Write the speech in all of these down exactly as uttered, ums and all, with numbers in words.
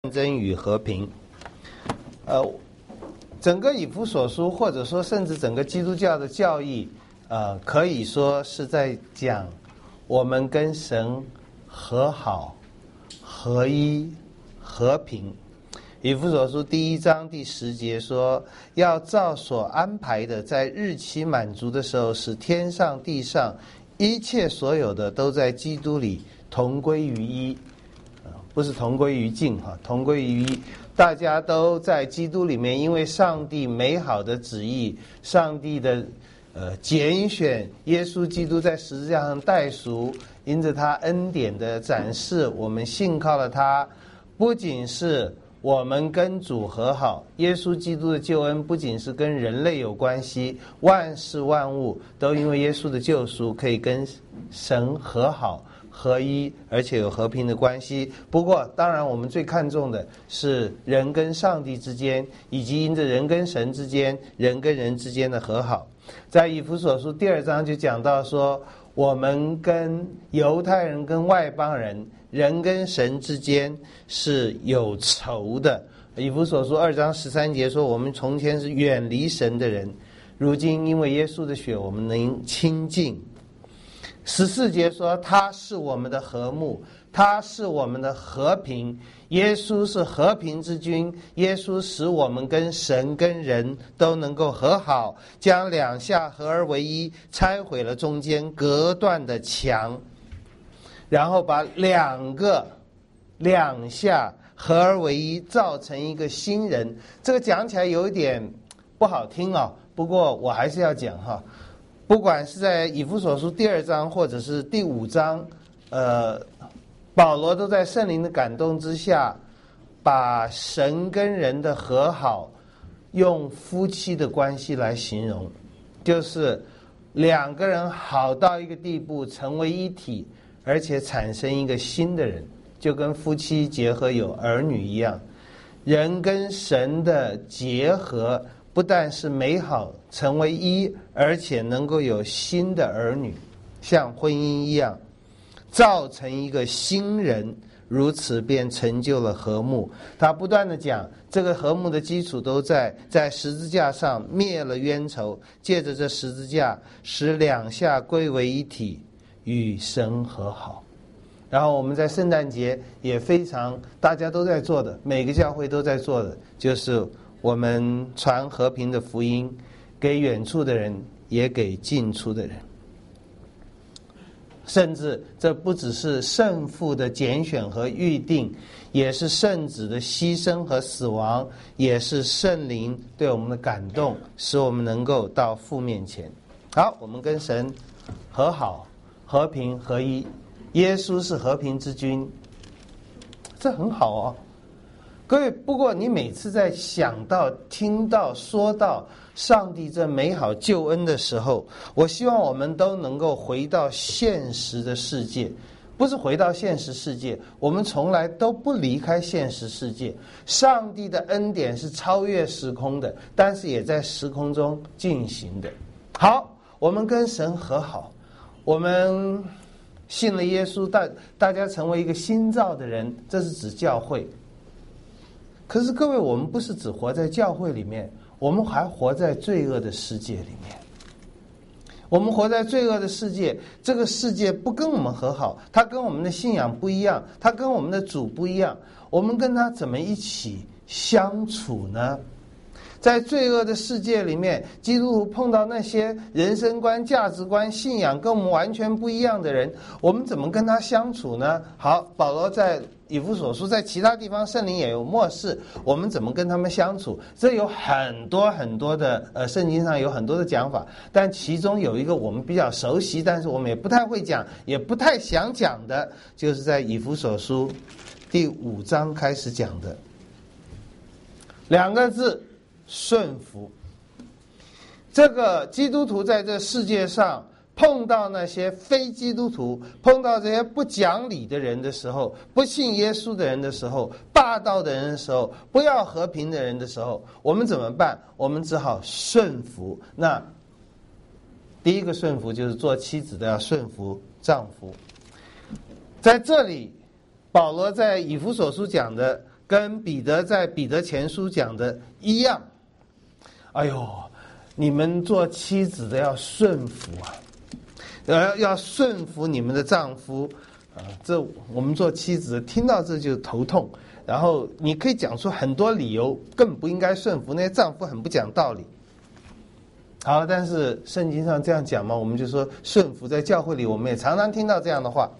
战争与和平。呃，整个以弗所书，或者说甚至整个基督教的教义，呃，可以说是在讲我们跟神和好、合一、和平。以弗所书第一章第十节说，要照所安排的，在日期满足的时候，使天上地上一切所有的都在基督里同归于一。不是同归于尽哈，同归于一，大家都在基督里面，因为上帝美好的旨意，上帝的呃拣选，耶稣基督在十字架上代赎，因着他恩典的展示，我们信靠了他，不仅是我们跟主和好，耶稣基督的救恩不仅是跟人类有关系，万事万物都因为耶稣的救赎可以跟神和好合一，而且有和平的关系。不过当然我们最看重的是人跟上帝之间，以及因着人跟神之间，人跟人之间的和好。在以弗所书第二章就讲到说，我们跟犹太人跟外邦人，人跟神之间是有仇的。以弗所书二章十三节说，我们从前是远离神的人，如今因为耶稣的血我们能亲近。十四节说，他是我们的和睦，他是我们的和平，耶稣是和平之君，耶稣使我们跟神跟人都能够和好，将两下合而为一，拆毁了中间隔断的墙，然后把两个两下合而为一，造成一个新人。这个讲起来有一点不好听啊，不过我还是要讲哈。不管是在以弗所书第二章或者是第五章，呃，保罗都在圣灵的感动之下，把神跟人的和好用夫妻的关系来形容，就是两个人好到一个地步，成为一体，而且产生一个新的人，就跟夫妻结合有儿女一样。人跟神的结合不但是美好成为一，而且能够有新的儿女，像婚姻一样造成一个新人，如此便成就了和睦。他不断的讲，这个和睦的基础都在在十字架上灭了冤仇，借着这十字架使两下归为一体，与神和好。然后我们在圣诞节也非常大家都在做的，每个教会都在做的，就是我们传和平的福音，给远处的人，也给近处的人。甚至这不只是圣父的拣选和预定，也是圣子的牺牲和死亡，也是圣灵对我们的感动，使我们能够到父面前。好，我们跟神和好，和平合一。耶稣是和平之君，这很好哦。各位，不过你每次在想到、听到、说到上帝这美好救恩的时候，我希望我们都能够回到现实的世界，不是回到现实世界，我们从来都不离开现实世界。上帝的恩典是超越时空的，但是也在时空中进行的。好，我们跟神和好，我们信了耶稣，大大家成为一个新造的人，这是指教会。可是各位，我们不是只活在教会里面，我们还活在罪恶的世界里面。我们活在罪恶的世界，这个世界不跟我们和好，它跟我们的信仰不一样，它跟我们的主不一样，我们跟它怎么一起相处呢？在罪恶的世界里面，基督徒碰到那些人生观、价值观、信仰跟我们完全不一样的人，我们怎么跟他相处呢？好，保罗在以弗所书，在其他地方圣灵也有默示，我们怎么跟他们相处？这有很多很多的呃，圣经上有很多的讲法，但其中有一个我们比较熟悉，但是我们也不太会讲，也不太想讲的，就是在以弗所书第五章开始讲的两个字。顺服。这个基督徒在这世界上碰到那些非基督徒，碰到这些不讲理的人的时候，不信耶稣的人的时候，霸道的人的时候，不要和平的人的时候，我们怎么办？我们只好顺服。那第一个顺服就是做妻子的要顺服丈夫。在这里保罗在以弗所书讲的跟彼得在彼得前书讲的一样。哎呦，你们做妻子的要顺服啊，要要顺服你们的丈夫啊。这我们做妻子的听到这就头痛。然后你可以讲出很多理由，更不应该顺服，那些丈夫很不讲道理。好，但是圣经上这样讲嘛，我们就说顺服。在教会里，我们也常常听到这样的话。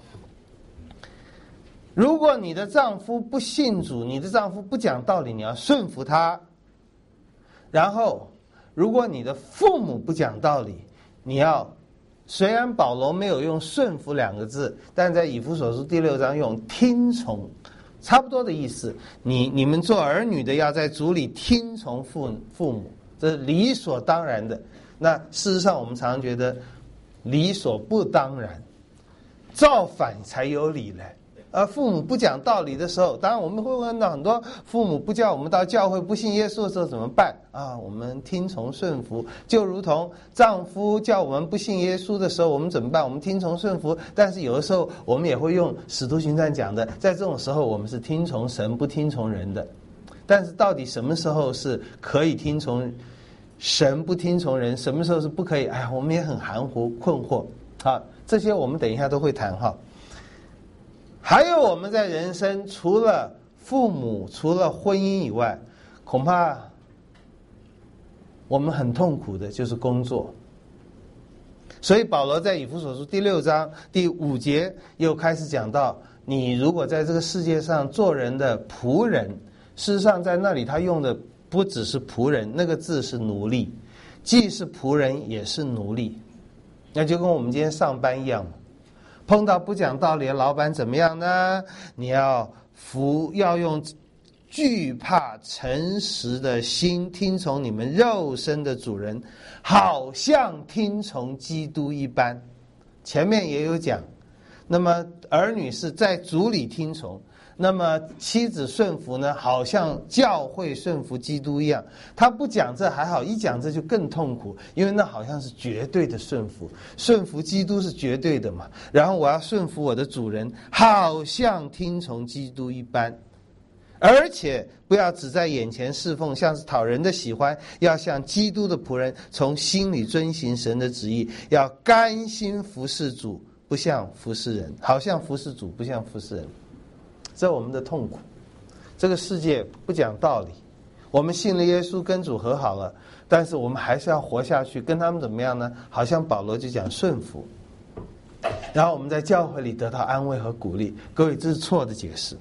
如果你的丈夫不信主，你的丈夫不讲道理，你要顺服他。然后，如果你的父母不讲道理，你要，虽然保罗没有用顺服两个字，但在以弗所书第六章用听从，差不多的意思。你你们做儿女的要在主里听从父父母，这是理所当然的。那事实上，我们常常觉得理所不当然，造反才有理嘞。而父母不讲道理的时候，当然我们会问到很多父母不叫我们到教会，不信耶稣的时候怎么办啊？我们听从顺服，就如同丈夫叫我们不信耶稣的时候，我们怎么办？我们听从顺服。但是有的时候我们也会用使徒行传讲的，在这种时候我们是听从神，不听从人的。但是到底什么时候是可以听从神，不听从人？什么时候是不可以？哎呀，我们也很含糊困惑啊。这些我们等一下都会谈哈。还有我们在人生除了父母，除了婚姻以外，恐怕我们很痛苦的就是工作。所以保罗在以弗所书第六章第五节又开始讲到，你如果在这个世界上做人的仆人，事实上在那里他用的不只是仆人，那个字是奴隶，既是仆人也是奴隶。那就跟我们今天上班一样，碰到不讲道理的老板怎么样呢？你要服，要用惧怕诚实的心听从你们肉身的主人，好像听从基督一般。前面也有讲，那么儿女是在主里听从，那么妻子顺服呢，好像教会顺服基督一样。他不讲这还好，一讲这就更痛苦，因为那好像是绝对的顺服，顺服基督是绝对的嘛。然后我要顺服我的主人，好像听从基督一般。而且不要只在眼前侍奉，像是讨人的喜欢，要像基督的仆人，从心里遵行神的旨意，要甘心服侍主，不像服侍人，好像服侍主，不像服侍人。这我们的痛苦。这个世界不讲道理，我们信了耶稣，跟主和好了，但是我们还是要活下去，跟他们怎么样呢？好像保罗就讲顺服，然后我们在教会里得到安慰和鼓励。各位，这是错的解释。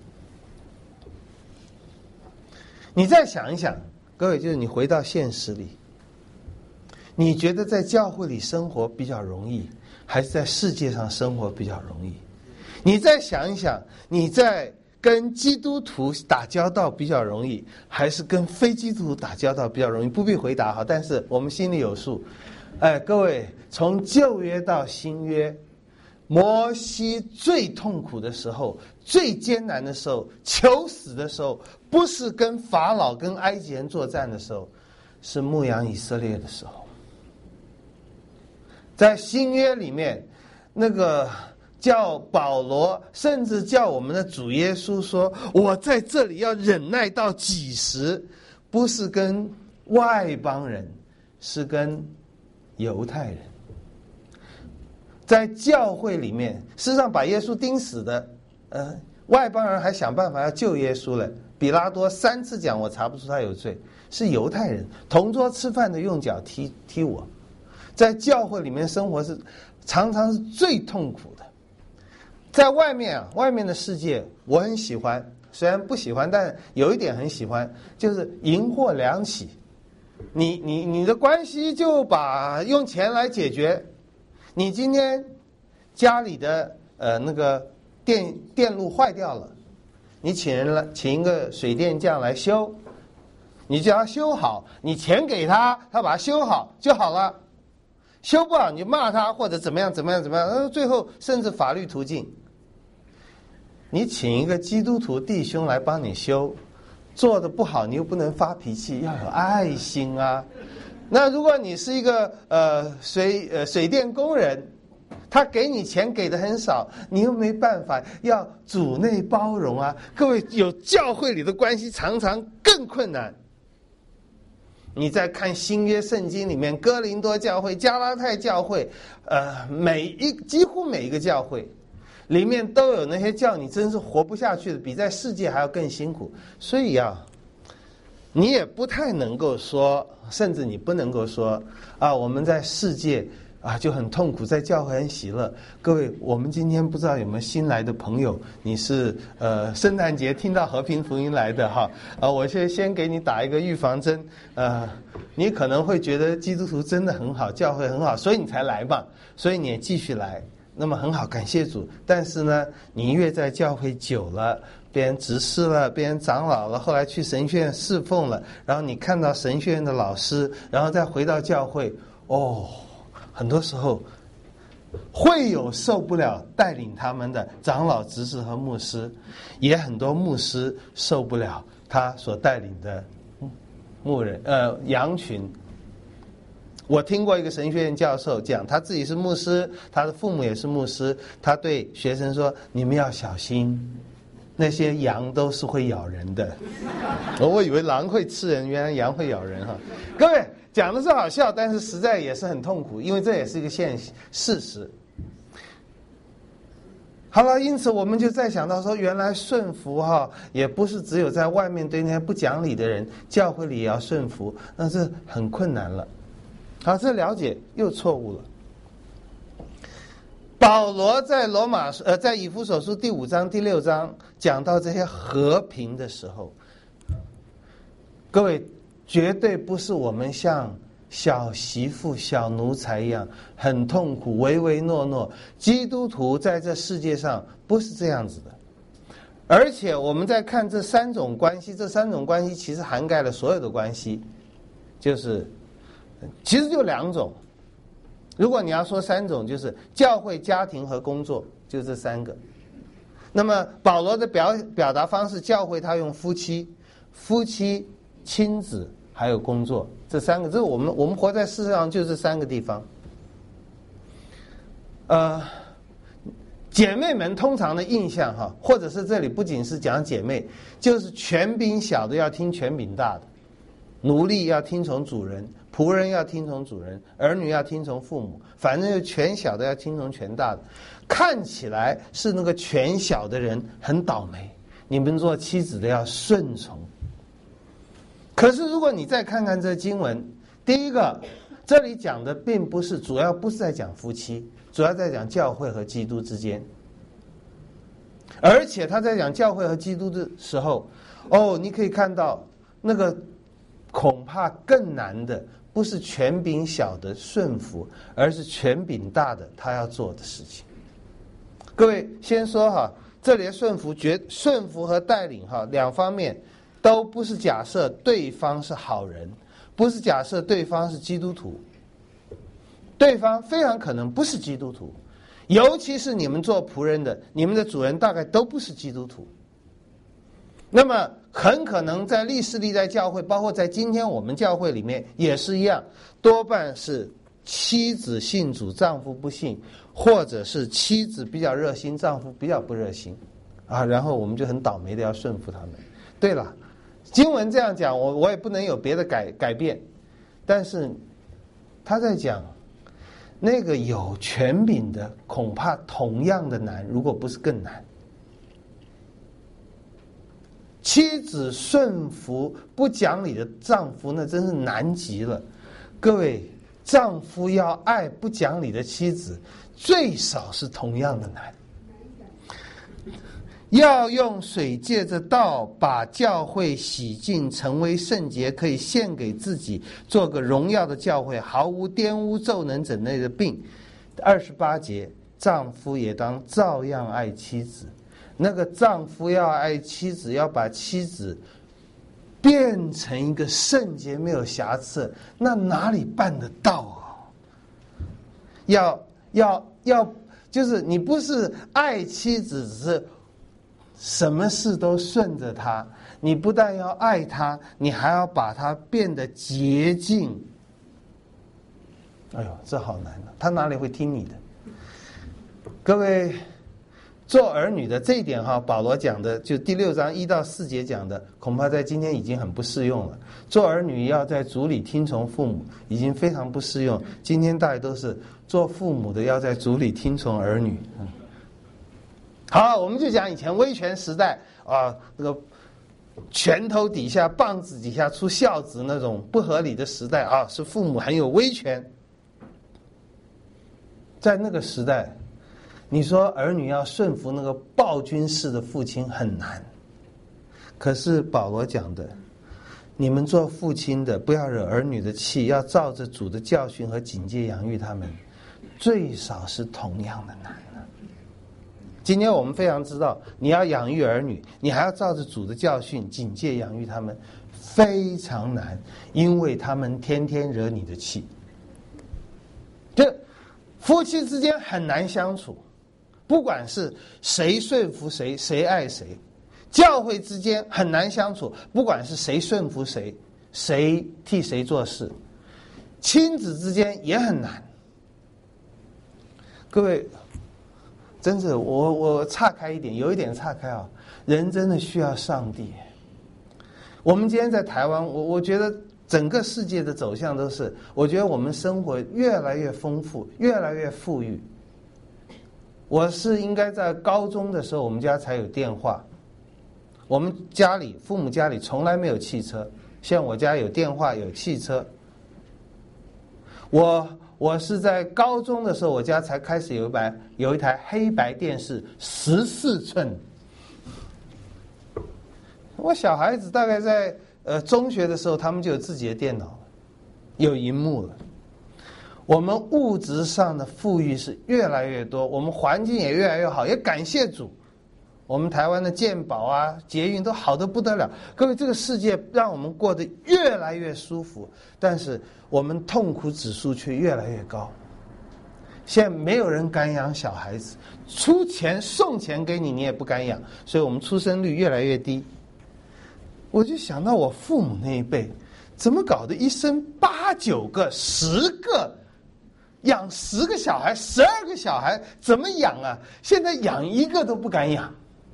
你再想一想，各位，就是你回到现实里，你觉得在教会里生活比较容易，还是在世界上生活比较容易？你再想一想，你在跟基督徒打交道比较容易，还是跟非基督徒打交道比较容易？不必回答哈，但是我们心里有数。哎，各位，从旧约到新约，摩西最痛苦的时候，最艰难的时候，求死的时候，不是跟法老跟埃及人作战的时候，是牧养以色列的时候。在新约里面，那个叫保罗，甚至叫我们的主耶稣说，我在这里要忍耐到几时，不是跟外邦人，是跟犹太人。在教会里面，事实上把耶稣钉死的，呃，外邦人还想办法要救耶稣了。比拉多三次讲我查不出他有罪，是犹太人同桌吃饭的用脚踢踢我。在教会里面生活是常常是最痛苦的。在外面啊，外面的世界我很喜欢，虽然不喜欢，但有一点很喜欢，就是银货两起。你你你的关系就把用钱来解决。你今天家里的呃那个电电路坏掉了，你请人来，请一个水电匠来修，你只要修好，你钱给他，他把它修好就好了。修不好你就骂他或者怎么样怎么样怎么样，呃，最后甚至法律途径。你请一个基督徒弟兄来帮你修，做的不好你又不能发脾气，要有爱心啊。那如果你是一个呃水呃水电工人， 他给你钱给的很少，你又没办法，要主内包容啊。各位，有教会里的关系常常更困难。你在看新约圣经里面，哥林多教会、加拉太教会，呃，每一几乎每一个教会里面都有那些叫你真是活不下去的，比在世界还要更辛苦。所以啊，你也不太能够说，甚至你不能够说啊，我们在世界啊就很痛苦，在教会很喜乐。各位，我们今天不知道有没有新来的朋友，你是呃圣诞节听到和平福音来的哈啊，我先先给你打一个预防针，呃，你可能会觉得基督徒真的很好，教会很好，所以你才来嘛，所以你也继续来，那么很好，感谢主。但是呢，你越在教会久了，别人执事了，别人长老了，后来去神学院侍奉了，然后你看到神学院的老师，然后再回到教会，哦，很多时候会有受不了带领他们的长老、执事和牧师，也很多牧师受不了他所带领的牧人呃羊群。我听过一个神学院教授讲，他自己是牧师，他的父母也是牧师，他对学生说：你们要小心，那些羊都是会咬人的。我以为狼会吃人，原来羊会咬人哈。各位，讲的是好笑，但是实在也是很痛苦，因为这也是一个现事实。好了，因此我们就再想到说，原来顺服哈，也不是只有在外面对那些不讲理的人，教会里也要顺服，那这很困难了。好，这了解又错误了。保罗在罗马呃，在以弗所书第五章、第六章讲到这些和平的时候，各位绝对不是我们像小媳妇、小奴才一样很痛苦、唯唯诺诺。基督徒在这世界上不是这样子的。而且我们在看这三种关系，这三种关系其实涵盖了所有的关系，就是其实就两种。如果你要说三种，就是教会、家庭和工作，就这三个。那么保罗的表表达方式，教会他用夫妻、夫妻、亲子还有工作这三个，这是我们我们活在世上就这三个地方。呃，姐妹们通常的印象哈，或者是这里不仅是讲姐妹，就是权柄小的要听权柄大的，奴隶要听从主人，仆人要听从主人，儿女要听从父母，反正就权小的要听从权大的。看起来是那个权小的人很倒霉，你们做妻子的要顺从。可是如果你再看看这经文，第一个，这里讲的并不是，主要不是在讲夫妻，主要在讲教会和基督之间。而且他在讲教会和基督的时候，哦，你可以看到那个恐怕更难的不是权柄小的顺服，而是权柄大的他要做的事情。各位先说哈，这里的顺服、绝顺服和带领哈两方面都不是假设对方是好人，不是假设对方是基督徒，对方非常可能不是基督徒，尤其是你们做仆人的，你们的主人大概都不是基督徒。那么很可能在历世历代教会，包括在今天我们教会里面也是一样，多半是妻子信主，丈夫不信，或者是妻子比较热心，丈夫比较不热心啊，然后我们就很倒霉的要顺服他们。对了，经文这样讲，我我也不能有别的改改变，但是他在讲那个有权柄的恐怕同样的难，如果不是更难。妻子顺服不讲理的丈夫，那真是难极了。各位，丈夫要爱不讲理的妻子，最少是同样的难。要用水借着道把教会洗净，成为圣洁，可以献给自己，做个荣耀的教会，毫无玷污、咒能整类的病。二十八节，丈夫也当照样爱妻子。那个丈夫要爱妻子，要把妻子变成一个圣洁没有瑕疵，那哪里办得到啊？要要要，就是你不是爱妻子，只是什么事都顺着他，你不但要爱他，你还要把他变得洁净。哎呦，这好难啊！他哪里会听你的？ 各位做儿女的这一点哈，保罗讲的就第六章一到四节讲的，恐怕在今天已经很不适用了。做儿女要在主里听从父母，已经非常不适用。今天大家都是做父母的要在主里听从儿女。好，我们就讲以前威权时代啊，那个拳头底下、棒子底下出孝子那种不合理的时代啊，是父母很有威权。在那个时代，你说儿女要顺服那个暴君式的父亲很难。可是保罗讲的，你们做父亲的不要惹儿女的气，要照着主的教训和警戒养育他们，最少是同样的难了。今天我们非常知道，你要养育儿女，你还要照着主的教训警戒养育他们，非常难，因为他们天天惹你的气。这夫妻之间很难相处，不管是谁顺服谁，谁爱谁；教会之间很难相处，不管是谁顺服谁，谁替谁做事；亲子之间也很难。各位，真是我我岔开一点，有一点岔开啊，人真的需要上帝。我们今天在台湾，我我觉得整个世界的走向都是，我觉得我们生活越来越丰富，越来越富裕。我是应该在高中的时候，我们家才有电话。我们家里父母家里从来没有汽车，像我家有电话有汽车。我我是在高中的时候，我家才开始有一台有一台黑白电视，十四寸。我小孩子大概在呃中学的时候，他们就有自己的电脑了，有荧幕了。我们物质上的富裕是越来越多，我们环境也越来越好，也感谢主。我们台湾的健保啊、捷运都好得不得了。各位，这个世界让我们过得越来越舒服，但是我们痛苦指数却越来越高。现在没有人敢养小孩子，出钱送钱给你，你也不敢养，所以我们出生率越来越低。我就想到我父母那一辈，怎么搞得一生八九个、十个，养十个小孩、十二个小孩，怎么养啊？现在养一个都不敢养。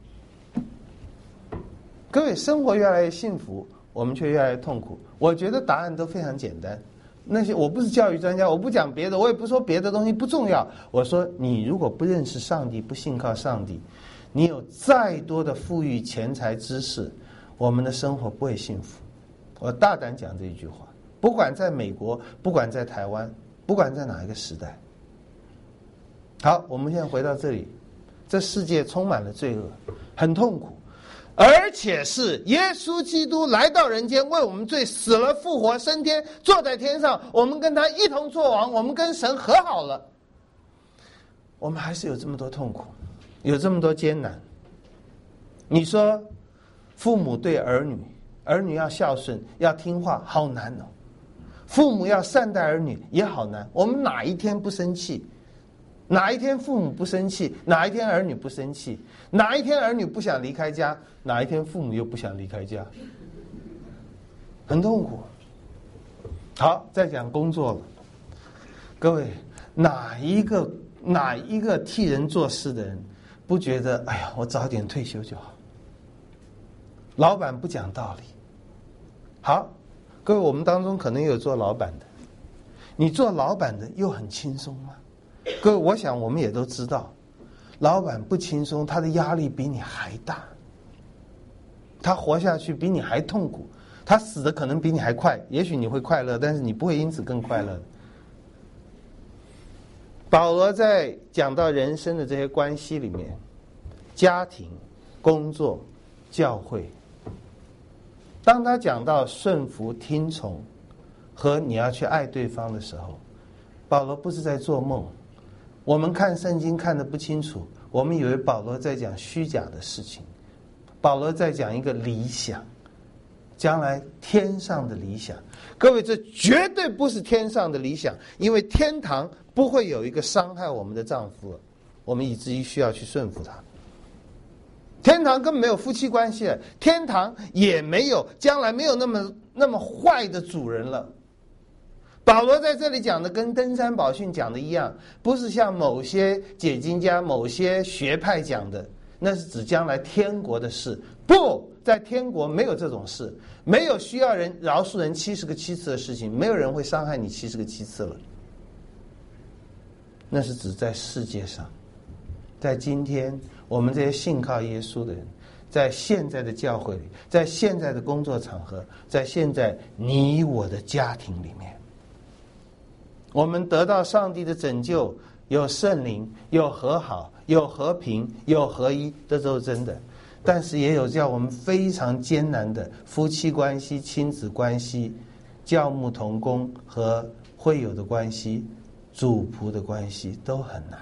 各位，生活越来越幸福，我们却越来越痛苦。我觉得答案都非常简单。那些我不是教育专家，我不讲别的，我也不说别的东西不重要。我说，你如果不认识上帝，不信靠上帝，你有再多的富裕、钱财、知识，我们的生活不会幸福。我大胆讲这一句话，不管在美国，不管在台湾，不管在哪一个时代。好，我们现在回到这里，这世界充满了罪恶，很痛苦，而且是耶稣基督来到人间，为我们罪死了，复活升天，坐在天上，我们跟他一同作王，我们跟神和好了。我们还是有这么多痛苦，有这么多艰难。你说父母对儿女，儿女要孝顺要听话，好难哦。父母要善待儿女也好难。我们哪一天不生气？哪一天父母不生气？哪一天儿女不生气？哪一天儿女不想离开家？哪一天父母又不想离开家？很痛苦。好，再讲工作了。各位，哪一个哪一个替人做事的人不觉得哎呀，我早点退休就好？老板不讲道理。好，各位，我们当中可能有做老板的，你做老板的又很轻松吗？各位，我想我们也都知道，老板不轻松，他的压力比你还大，他活下去比你还痛苦，他死的可能比你还快。也许你会快乐，但是你不会因此更快乐。保罗在讲到人生的这些关系里面，家庭、工作、教会，当他讲到顺服、听从和你要去爱对方的时候，保罗不是在做梦。我们看圣经看得不清楚，我们以为保罗在讲虚假的事情。保罗在讲一个理想，将来天上的理想。各位，这绝对不是天上的理想，因为天堂不会有一个伤害我们的丈夫了，我们以至于需要去顺服他。天堂根本没有夫妻关系了，天堂也没有将来没有那么那么坏的主人了。 保罗在这里讲的跟登山宝训讲的一样，不是像某些解经家、某些学派讲的，那是指将来天国的事。不，在天国没有这种事，没有需要人饶恕人七十个七次的事情，没有人会伤害你七十个七次了。那是指在世界上，在今天我们这些信靠耶稣的人，在现在的教会里，在现在的工作场合，在现在你我的家庭里面，我们得到上帝的拯救，有圣灵，有和好，有和平，有合一，这都是真的。但是也有叫我们非常艰难的夫妻关系、亲子关系、教牧同工和会友的关系、主仆的关系，都很难。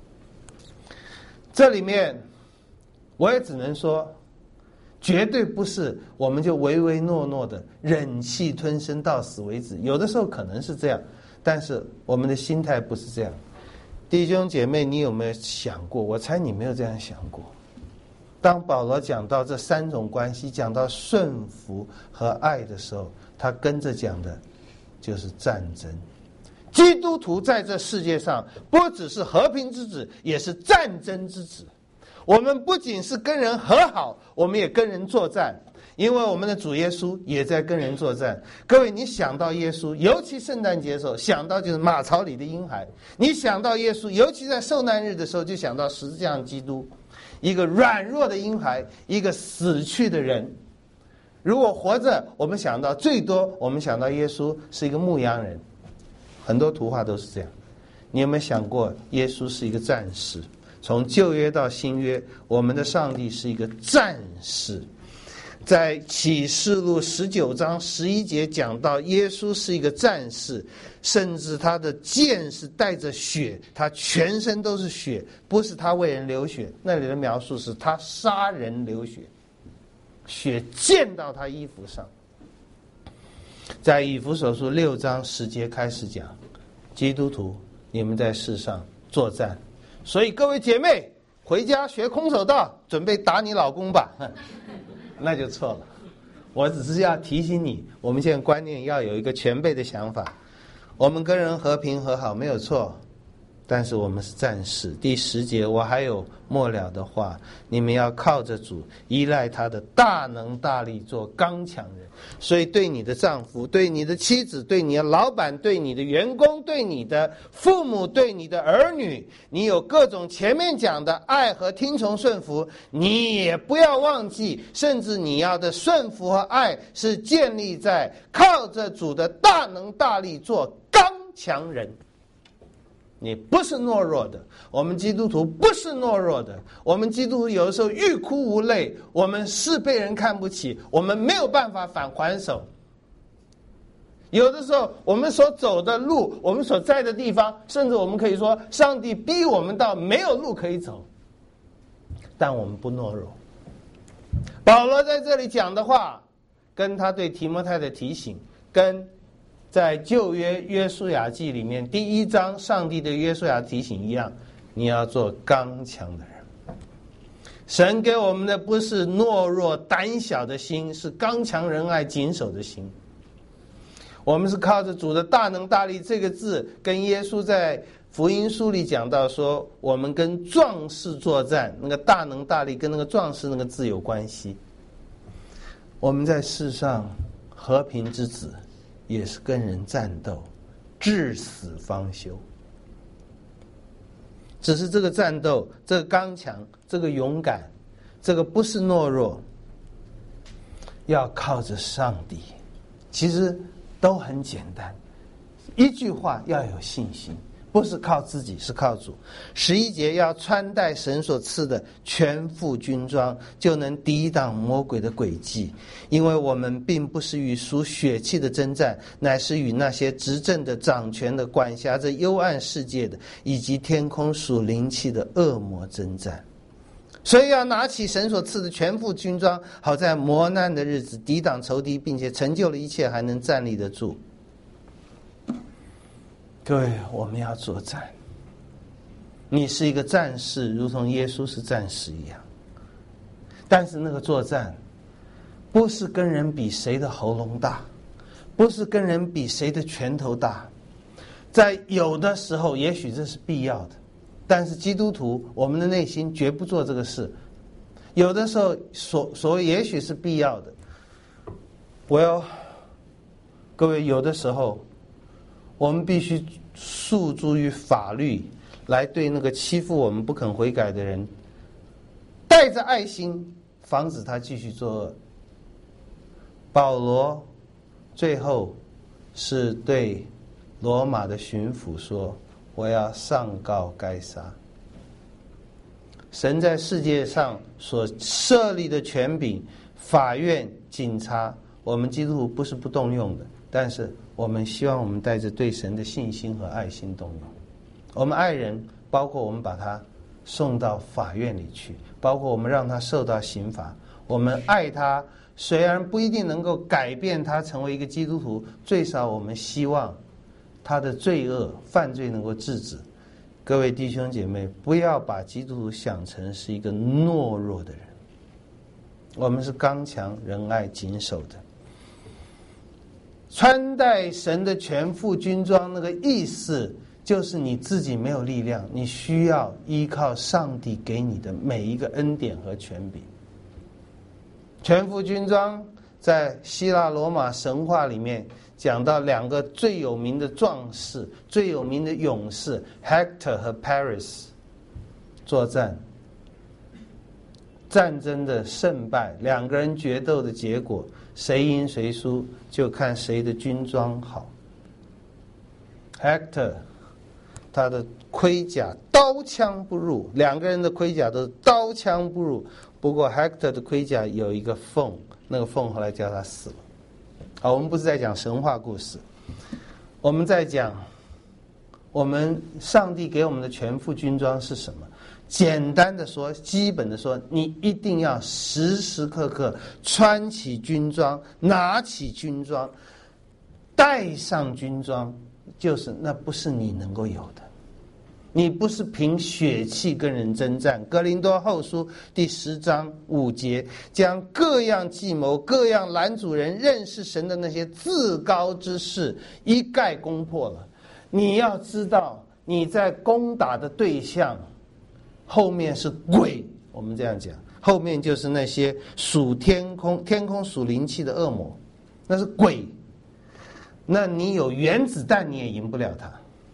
这里面我也只能说，绝对不是我们就唯唯诺诺的忍气吞声到死为止，有的时候可能是这样，但是我们的心态不是这样。弟兄姐妹，你有没有想过？我猜你没有这样想过。当保罗讲到这三种关系，讲到顺服和爱的时候，他跟着讲的就是战争。基督徒在这世界上不只是和平之子，也是战争之子。我们不仅是跟人和好，我们也跟人作战，因为我们的主耶稣也在跟人作战。各位，你想到耶稣，尤其圣诞节的时候，想到就是马槽里的婴孩；你想到耶稣，尤其在受难日的时候，就想到十字架上基督，一个软弱的婴孩，一个死去的人。如果活着，我们想到最多，我们想到耶稣是一个牧羊人。很多图画都是这样。你有没有想过，耶稣是一个战士？从旧约到新约，我们的上帝是一个战士。在启示录十九章十一节讲到耶稣是一个战士，甚至他的剑是带着血，他全身都是血，不是他为人流血，那里的描述是他杀人流血，血溅到他衣服上。在以弗所书六章十节开始讲，基督徒你们在世上作战，所以各位姐妹回家学空手道，准备打你老公吧。那就错了。我只是要提醒你，我们现在观念要有一个全备的想法。我们跟人和平和好没有错，但是我们是战士。第十节，我还有末了的话，你们要靠着主，依赖他的大能大力，做刚强人。所以对你的丈夫，对你的妻子，对你的老板，对你的员工，对你的父母，对你的儿女，你有各种前面讲的爱和听从顺服，你也不要忘记，甚至你要的顺服和爱是建立在靠着主的大能大力做刚强人。你不是懦弱的，我们基督徒不是懦弱的。我们基督徒有的时候欲哭无泪，我们是被人看不起，我们没有办法反还手。有的时候我们所走的路，我们所在的地方，甚至我们可以说上帝逼我们到没有路可以走，但我们不懦弱。保罗在这里讲的话，跟他对提摩太的提醒，跟在旧约约书亚记里面第一章上帝的约书亚提醒一样，你要做刚强的人。神给我们的不是懦弱胆小的心，是刚强仁爱谨守的心。我们是靠着主的大能大力，这个字跟耶稣在福音书里讲到说，我们跟壮士作战，那个大能大力跟那个壮士那个字有关系。我们在世上和平之子，也是跟人战斗，至死方休。只是这个战斗，这个刚强，这个勇敢，这个不是懦弱，要靠着上帝。其实都很简单，一句话，要有信心，不是靠自己，是靠主。十一节，要穿戴神所赐的全副军装，就能抵挡魔鬼的诡计。因为我们并不是与属血气的征战，乃是与那些执政的、掌权的、管辖着幽暗世界的，以及天空属灵气的恶魔征战。所以要拿起神所赐的全副军装，好在磨难的日子抵挡仇敌，并且成就了一切，还能站立得住。各位，我们要作战。你是一个战士，如同耶稣是战士一样。但是那个作战，不是跟人比谁的喉咙大，不是跟人比谁的拳头大， 在有的时候，也许这是必要的，但是基督徒我们的内心绝不做这个事。有的时候所所谓也许是必要的。Well， 各位，有的时候我们必须诉诸于法律，来对那个欺负我们不肯悔改的人，带着爱心，防止他继续作恶。保罗最后是对罗马的巡抚说：“我要上告该撒。”神在世界上所设立的权柄，法院、警察，我们基督徒不是不动用的，但是我们希望我们带着对神的信心和爱心动用。我们爱人，包括我们把他送到法院里去，包括我们让他受到刑罚。我们爱他，虽然不一定能够改变他成为一个基督徒，最少我们希望他的罪恶、犯罪能够制止。各位弟兄姐妹，不要把基督徒想成是一个懦弱的人，我们是刚强、仁爱、谨守的。穿戴神的全副军装，那个意思就是你自己没有力量，你需要依靠上帝给你的每一个恩典和权柄。全副军装在希腊罗马神话里面讲到两个最有名的壮士、最有名的勇士 Hector 和 Paris 作战，战争的胜败，两个人决斗的结果，谁赢谁输就看谁的军装好。 Hector 他的盔甲刀枪不入，两个人的盔甲都是刀枪不入，不过 Hector 的盔甲有一个缝，那个缝后来叫他死了。好，我们不是在讲神话故事，我们在讲我们上帝给我们的全副军装是什么。简单的说，基本的说，你一定要时时刻刻穿起军装，拿起军装，带上军装，就是那不是你能够有的。你不是凭血气跟人征战。哥林多后书第十章五节，将各样计谋、各样拦阻人认识神的那些自高之事一概攻破了。你要知道，你在攻打的对象后面是鬼，我们这样讲，后面就是那些属天空、天空属灵气的恶魔，那是鬼。那你有原子弹，你也赢不了他。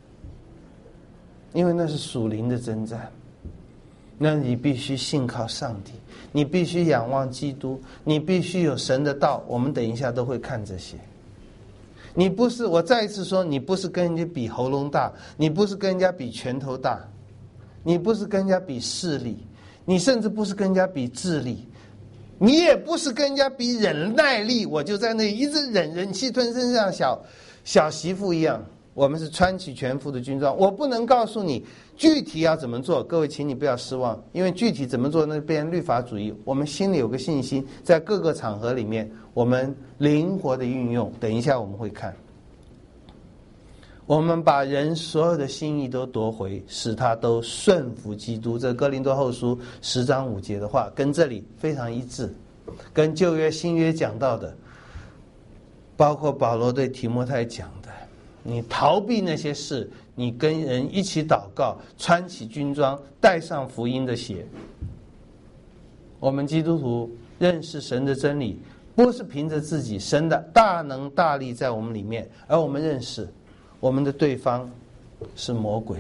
因为那是属灵的征战，那你必须信靠上帝，你必须仰望基督，你必须有神的道。我们等一下都会看这些。你不是，我再一次说，你不是跟人家比喉咙大，你不是跟人家比拳头大，你不是跟人家比势力，你甚至不是跟人家比智力，你也不是跟人家比忍耐力。我就在那里一直忍，忍气吞声，像小小媳妇一样。我们是穿起全副的军装，我不能告诉你具体要怎么做，各位请你不要失望，因为具体怎么做那变律法主义。我们心里有个信心，在各个场合里面我们灵活的运用，等一下我们会看。我们把人所有的心意都夺回，使他都顺服基督。这哥林多后书十章五节的话跟这里非常一致，跟旧约新约讲到的，包括保罗对提摩太讲的，你逃避那些事，你跟人一起祷告，穿起军装，带上福音的鞋。我们基督徒认识神的真理，不是凭着自己，神的大能大力在我们里面，而我们认识我们的对方是魔鬼。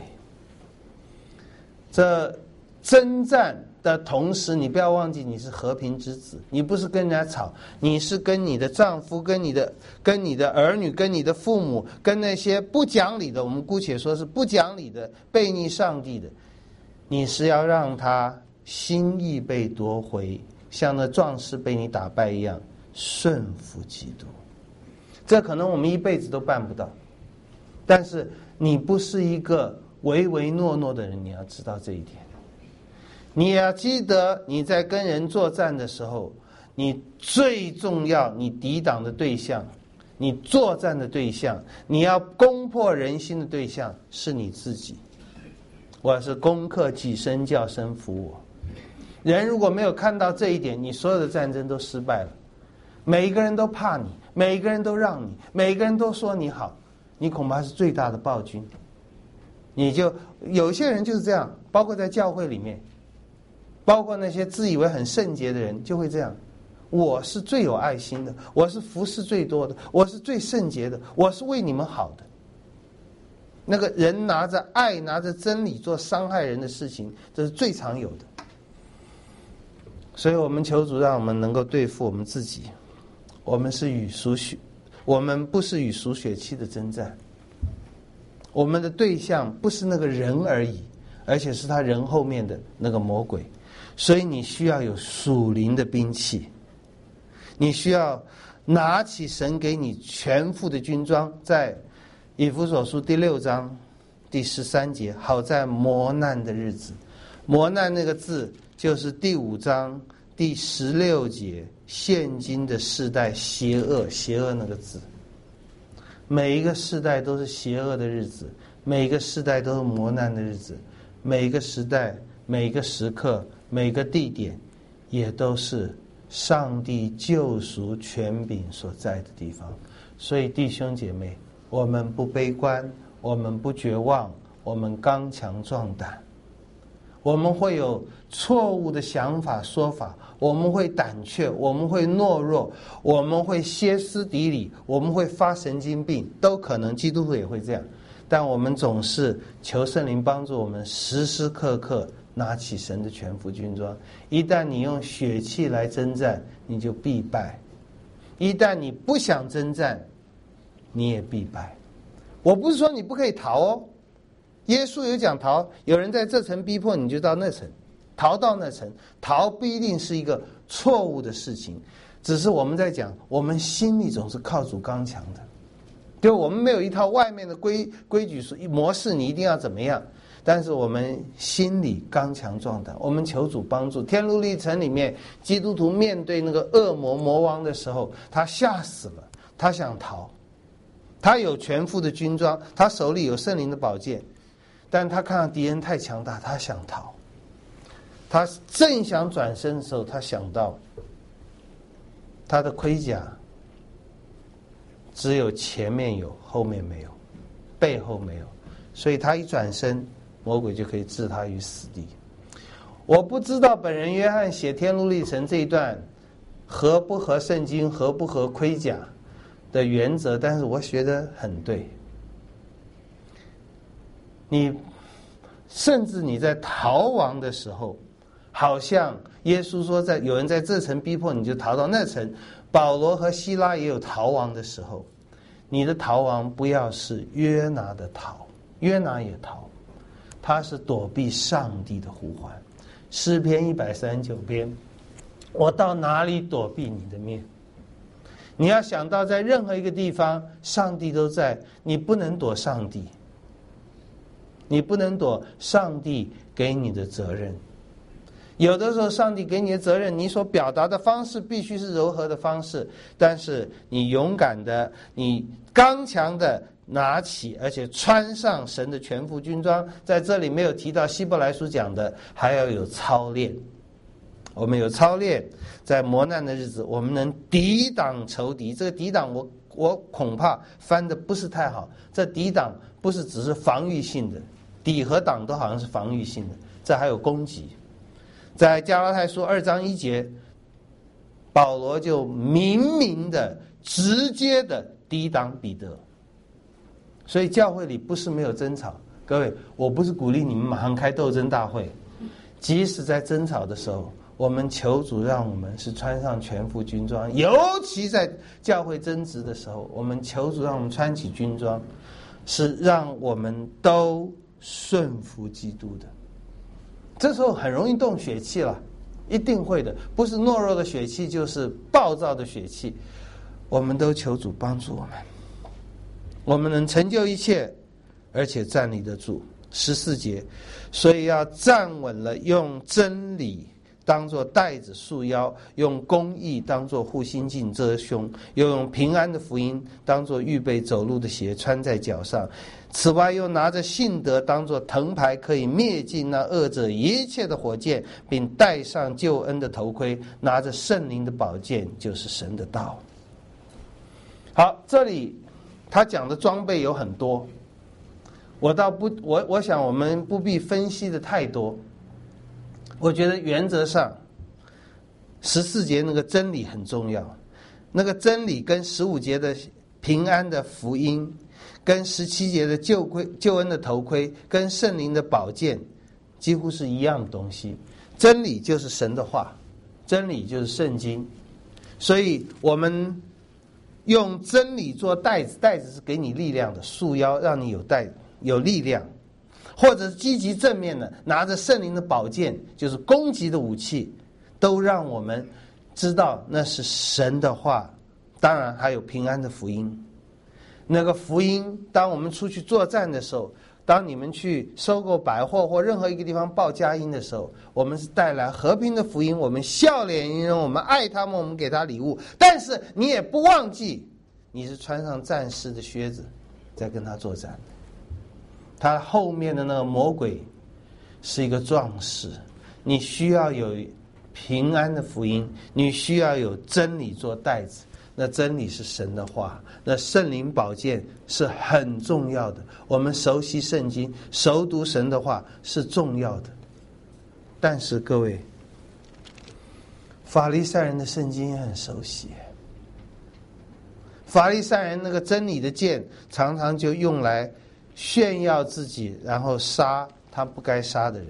这征战的同时，你不要忘记你是和平之子，你不是跟人家吵，你是跟你的丈夫、跟你的跟你的儿女、跟你的父母、跟那些不讲理的，我们姑且说是不讲理的、悖逆上帝的，你是要让他心意被夺回，像那壮士被你打败一样，顺服基督。这可能我们一辈子都办不到，但是你不是一个唯唯诺诺的人，你要知道这一点。你也要记得，你在跟人作战的时候，你最重要，你抵挡的对象，你作战的对象，你要攻破人心的对象是你自己。我是攻克己身，叫身服我。人如果没有看到这一点，你所有的战争都失败了。每一个人都怕你，每一个人都让你，每一个人都说你好， 你恐怕是最大的暴君。你就有些人就是这样，包括在教会里面，包括那些自以为很圣洁的人就会这样，我是最有爱心的，我是服侍最多的，我是最圣洁的，我是为你们好的。那个人拿着爱拿着真理做伤害人的事情，这是最常有的。所以我们求主让我们能够对付我们自己，我们是与属血，我们不是与属血气的征战，我们的对象不是那个人而已，而且是他人后面的那个魔鬼。所以你需要有属灵的兵器，你需要拿起神给你全副的军装。在以弗所书第六章第十三节，好在磨难的日子，磨难那个字就是第五章第十六节，现今的世代邪恶，邪恶那个字。每一个世代都是邪恶的日子，每一个世代都是磨难的日子，每一个时代每一个时刻每个地点也都是上帝救赎权柄所在的地方。所以弟兄姐妹，我们不悲观，我们不绝望，我们刚强壮胆。我们会有错误的想法说法，我们会胆怯，我们会懦弱，我们会歇斯底里，我们会发神经病，都可能，基督徒也会这样。但我们总是求圣灵帮助我们时时刻刻拿起神的全副军装。一旦你用血气来征战，你就必败；一旦你不想征战，你也必败。我不是说你不可以逃哦，耶稣有讲逃，有人在这层逼迫你就到那层，逃到那层，逃不一定是一个错误的事情，只是我们在讲我们心里总是靠主刚强的，就我们没有一套外面的规规矩模式，你一定要怎么样，但是我们心里刚强壮胆，我们求主帮助。天路历程里面，基督徒面对那个恶魔魔王的时候，他吓死了，他想逃，他有全副的军装，他手里有圣灵的宝剑，但他看到敌人太强大，他想逃。他正想转身的时候，他想到他的盔甲只有前面有，后面没有，背后没有，所以他一转身，魔鬼就可以置他于死地。我不知道本人约翰写天路历程这一段合不合圣经，合不合盔甲的原则，但是我觉得很对。你甚至你在逃亡的时候，好像耶稣说在有人在这层逼迫你就逃到那层，保罗和希拉也有逃亡的时候。你的逃亡不要是约拿的逃，约拿也逃，他是躲避上帝的呼唤。诗篇一百三十九篇，我到哪里躲避你的面？你要想到在任何一个地方上帝都在，你不能躲上帝，你不能躲上帝给你的责任。有的时候上帝给你的责任，你所表达的方式必须是柔和的方式，但是你勇敢的，你刚强的拿起而且穿上神的全副军装。在这里没有提到希伯来书讲的还要有操练，我们有操练，在磨难的日子我们能抵挡仇敌。这个抵挡我我恐怕翻的不是太好，这抵挡不是只是防御性的，抵和挡都好像是防御性的，这还有攻击。在加拉太书二章一节，保罗就明明的直接的抵挡彼得。所以教会里不是没有争吵，各位，我不是鼓励你们马上开斗争大会，即使在争吵的时候，我们求主让我们是穿上全副军装，尤其在教会争执的时候，我们求主让我们穿起军装，是让我们都顺服基督的。这时候很容易动血气了，一定会的，不是懦弱的血气就是暴躁的血气。我们都求主帮助我们，我们能成就一切，而且站立得住。十四节，所以要站稳了，用真理当作带子束腰，用公义当作护心镜遮胸，又用平安的福音当作预备走路的鞋穿在脚上。此外又拿着信德当作藤牌，可以灭尽那恶者一切的火箭，并戴上救恩的头盔，拿着圣灵的宝剑，就是神的道。好，这里他讲的装备有很多，我倒不，我我想我们不必分析的太多。我觉得原则上，十四节那个真理很重要，那个真理跟十五节的平安的福音，跟十七节的救盔救恩的头盔，跟圣灵的宝剑，几乎是一样的东西。真理就是神的话，真理就是圣经，所以我们用真理做带子，带子是给你力量的，束腰让你有带有力量，或者积极正面的拿着圣灵的宝剑，就是攻击的武器，都让我们知道那是神的话。当然还有平安的福音，那个福音当我们出去作战的时候，当你们去收购百货或任何一个地方报佳音的时候，我们是带来和平的福音，我们笑脸迎人，我们爱他们，我们给他礼物。但是你也不忘记，你是穿上战士的靴子在跟他作战，他后面的那个魔鬼是一个壮士，你需要有平安的福音，你需要有真理做带子。那真理是神的话，那圣灵宝剑是很重要的。我们熟悉圣经，熟读神的话是重要的。但是各位，法利赛人的圣经也很熟悉，法利赛人那个真理的剑常常就用来炫耀自己，然后杀他不该杀的人。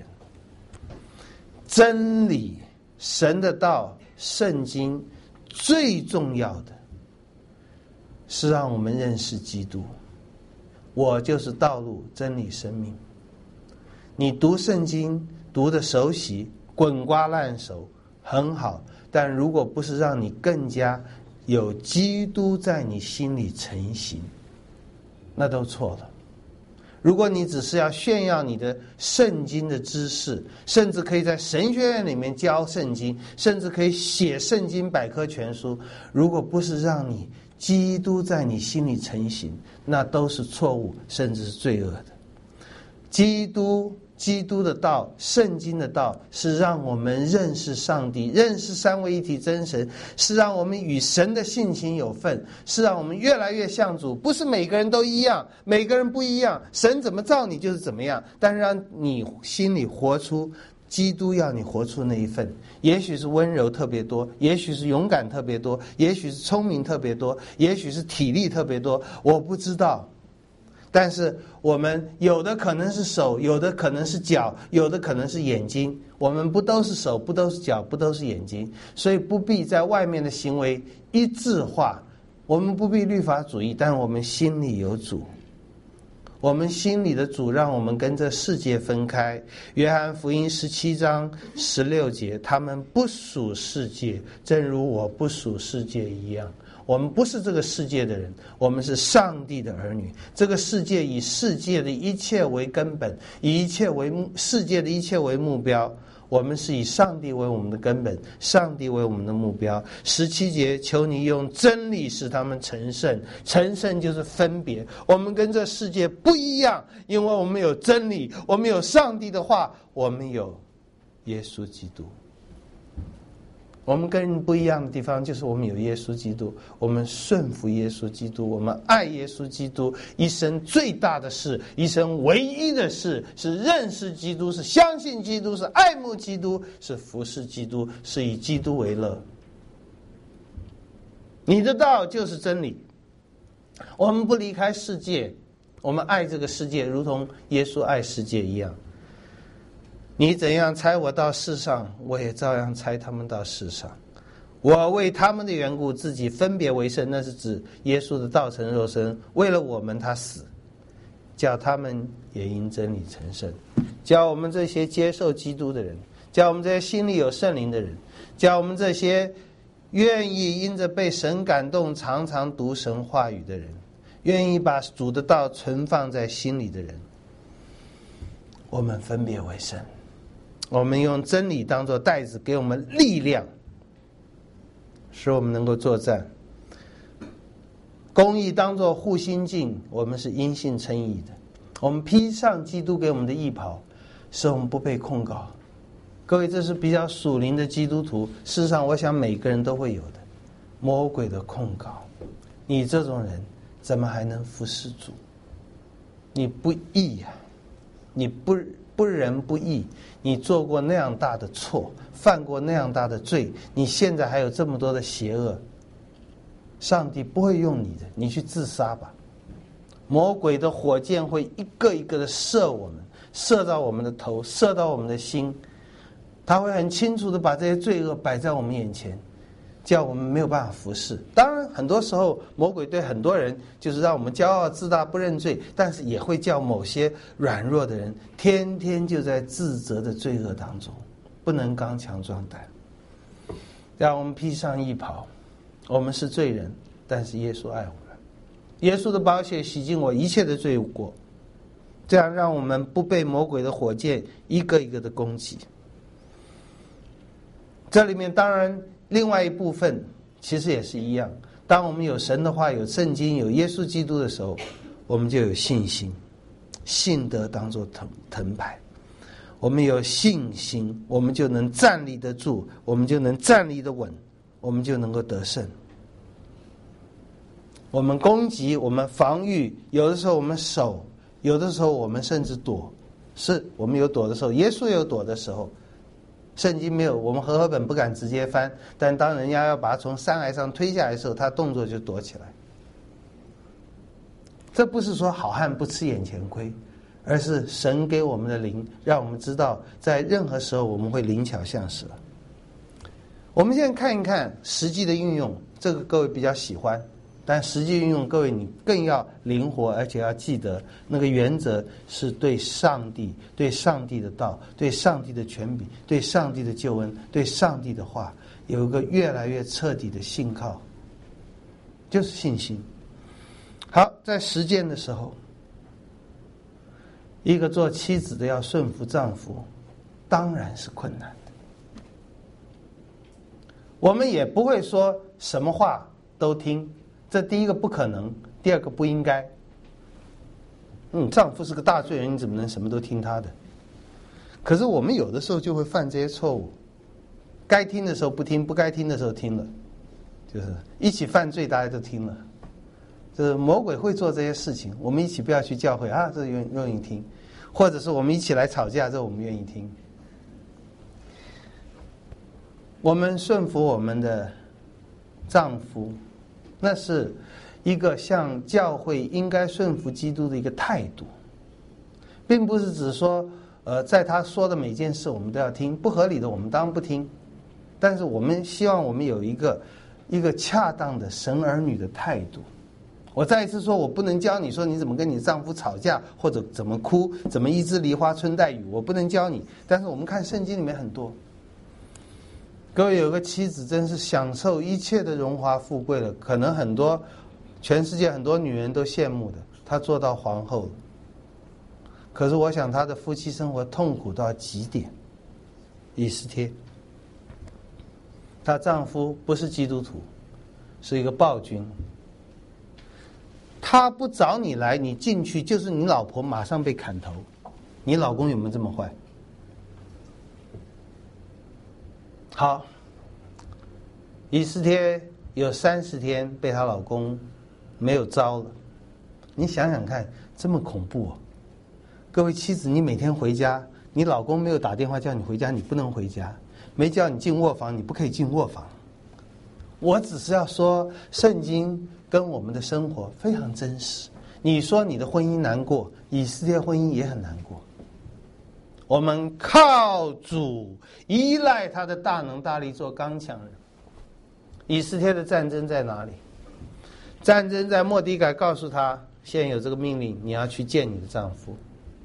真理，神的道，圣经最重要的是让我们认识基督，我就是道路真理生命。你读圣经读得熟悉滚瓜烂熟很好，但如果不是让你更加有基督在你心里成型，那都错了。如果你只是要炫耀你的圣经的知识，甚至可以在神学院里面教圣经，甚至可以写圣经百科全书，如果不是让你基督在你心里成型，那都是错误，甚至是罪恶的。基督基督的道，圣经的道，是让我们认识上帝，认识三位一体真神，是让我们与神的性情有份，是让我们越来越像主。不是每个人都一样，每个人不一样，神怎么造你就是怎么样，但是让你心里活出基督要你活出那一份，也许是温柔特别多，也许是勇敢特别多，也许是聪明特别多，也许是体力特别多，我不知道。但是我们有的可能是手，有的可能是脚，有的可能是眼睛，我们不都是手，不都是脚，不都是眼睛，所以不必在外面的行为一致化，我们不必律法主义，但我们心里有主，我们心里的主让我们跟这世界分开。约翰福音十七章十六节，他们不属世界，正如我不属世界一样。我们不是这个世界的人，我们是上帝的儿女。这个世界以世界的一切为根本，以一切为世界的一切为目标，我们是以上帝为我们的根本，上帝为我们的目标。十七节，求你用真理使他们成圣，成圣就是分别。我们跟这世界不一样，因为我们有真理，我们有上帝的话，我们有耶稣基督。我们跟人不一样的地方就是我们有耶稣基督，我们顺服耶稣基督，我们爱耶稣基督。一生最大的事，一生唯一的事，是认识基督，是相信基督，是爱慕基督，是服侍基督，是以基督为乐。你的道就是真理。我们不离开世界，我们爱这个世界如同耶稣爱世界一样。你怎样差我到世上，我也照样差他们到世上。我为他们的缘故自己分别为圣，那是指耶稣的道成肉身，为了我们他死，叫他们也因真理成圣。叫我们这些接受基督的人，叫我们这些心里有圣灵的人，叫我们这些愿意因着被神感动常常读神话语的人，愿意把主的道存放在心里的人，我们分别为圣。我们用真理当作带子，给我们力量，使我们能够作战。公义当作护心镜，我们是因信称义的。我们披上基督给我们的义袍，使我们不被控告。各位，这是比较属灵的基督徒，事实上我想每个人都会有的魔鬼的控告。你这种人怎么还能服侍主？你不义呀、啊，你不不仁不义，你做过那样大的错，犯过那样大的罪，你现在还有这么多的邪恶，上帝不会用你的，你去自杀吧。魔鬼的火箭会一个一个的射我们，射到我们的头，射到我们的心，他会很清楚的把这些罪恶摆在我们眼前，叫我们没有办法服侍。当然很多时候魔鬼对很多人就是让我们骄傲自大不认罪，但是也会叫某些软弱的人天天就在自责的罪恶当中，不能刚强壮胆。让我们披上义袍，我们是罪人，但是耶稣爱我们，耶稣的宝血洗净我一切的罪过，这样让我们不被魔鬼的火箭一个一个的攻击。这里面当然另外一部分其实也是一样，当我们有神的话，有圣经，有耶稣基督的时候，我们就有信心，信德当作藤藤牌。我们有信心，我们就能站立得住，我们就能站立得稳，我们就能够得胜。我们攻击，我们防御，有的时候我们守，有的时候我们甚至躲。是我们有躲的时候，耶稣有躲的时候。圣经没有，我们和合本不敢直接翻，但当人家要把他从山崖上推下来的时候，他动作就躲起来。这不是说好汉不吃眼前亏，而是神给我们的灵，让我们知道在任何时候我们会灵巧像蛇。我们现在看一看实际的运用，这个各位比较喜欢，但实际运用各位你更要灵活，而且要记得那个原则是对上帝，对上帝的道，对上帝的权柄，对上帝的救恩，对上帝的话有一个越来越彻底的信靠，就是信心。好，在实践的时候，一个做妻子的要顺服丈夫当然是困难的，我们也不会说什么话都听，这第一个不可能，第二个不应该。嗯，丈夫是个大罪人，你怎么能什么都听他的？可是我们有的时候就会犯这些错误，该听的时候不听，不该听的时候听了，就是一起犯罪，大家都听了。就是魔鬼会做这些事情，我们一起不要去教会啊，这愿愿意听，或者是我们一起来吵架，这我们愿意听。我们顺服我们的丈夫，那是一个向教会应该顺服基督的一个态度，并不是只说呃，在他说的每件事我们都要听，不合理的我们当然不听，但是我们希望我们有一个一个恰当的神儿女的态度。我再一次说，我不能教你说你怎么跟你丈夫吵架，或者怎么哭，怎么一枝梨花春带雨，我不能教你。但是我们看圣经里面很多，各位有个妻子真是享受一切的荣华富贵了，可能很多全世界很多女人都羡慕的，她做到皇后了。可是我想她的夫妻生活痛苦到极点。以斯帖，她丈夫不是基督徒，是一个暴君，他不找你来，你进去就是你老婆马上被砍头。你老公有没有这么坏？好，以斯帖有三十天被她老公没有招了。你想想看，这么恐怖哦！各位妻子，你每天回家，你老公没有打电话叫你回家，你不能回家；没叫你进卧房，你不可以进卧房。我只是要说，圣经跟我们的生活非常真实。你说你的婚姻难过，以斯帖婚姻也很难过。我们靠主，依赖他的大能大力做刚强人。以斯帖的战争在哪里？战争在末底改告诉他，现在有这个命令，你要去见你的丈夫。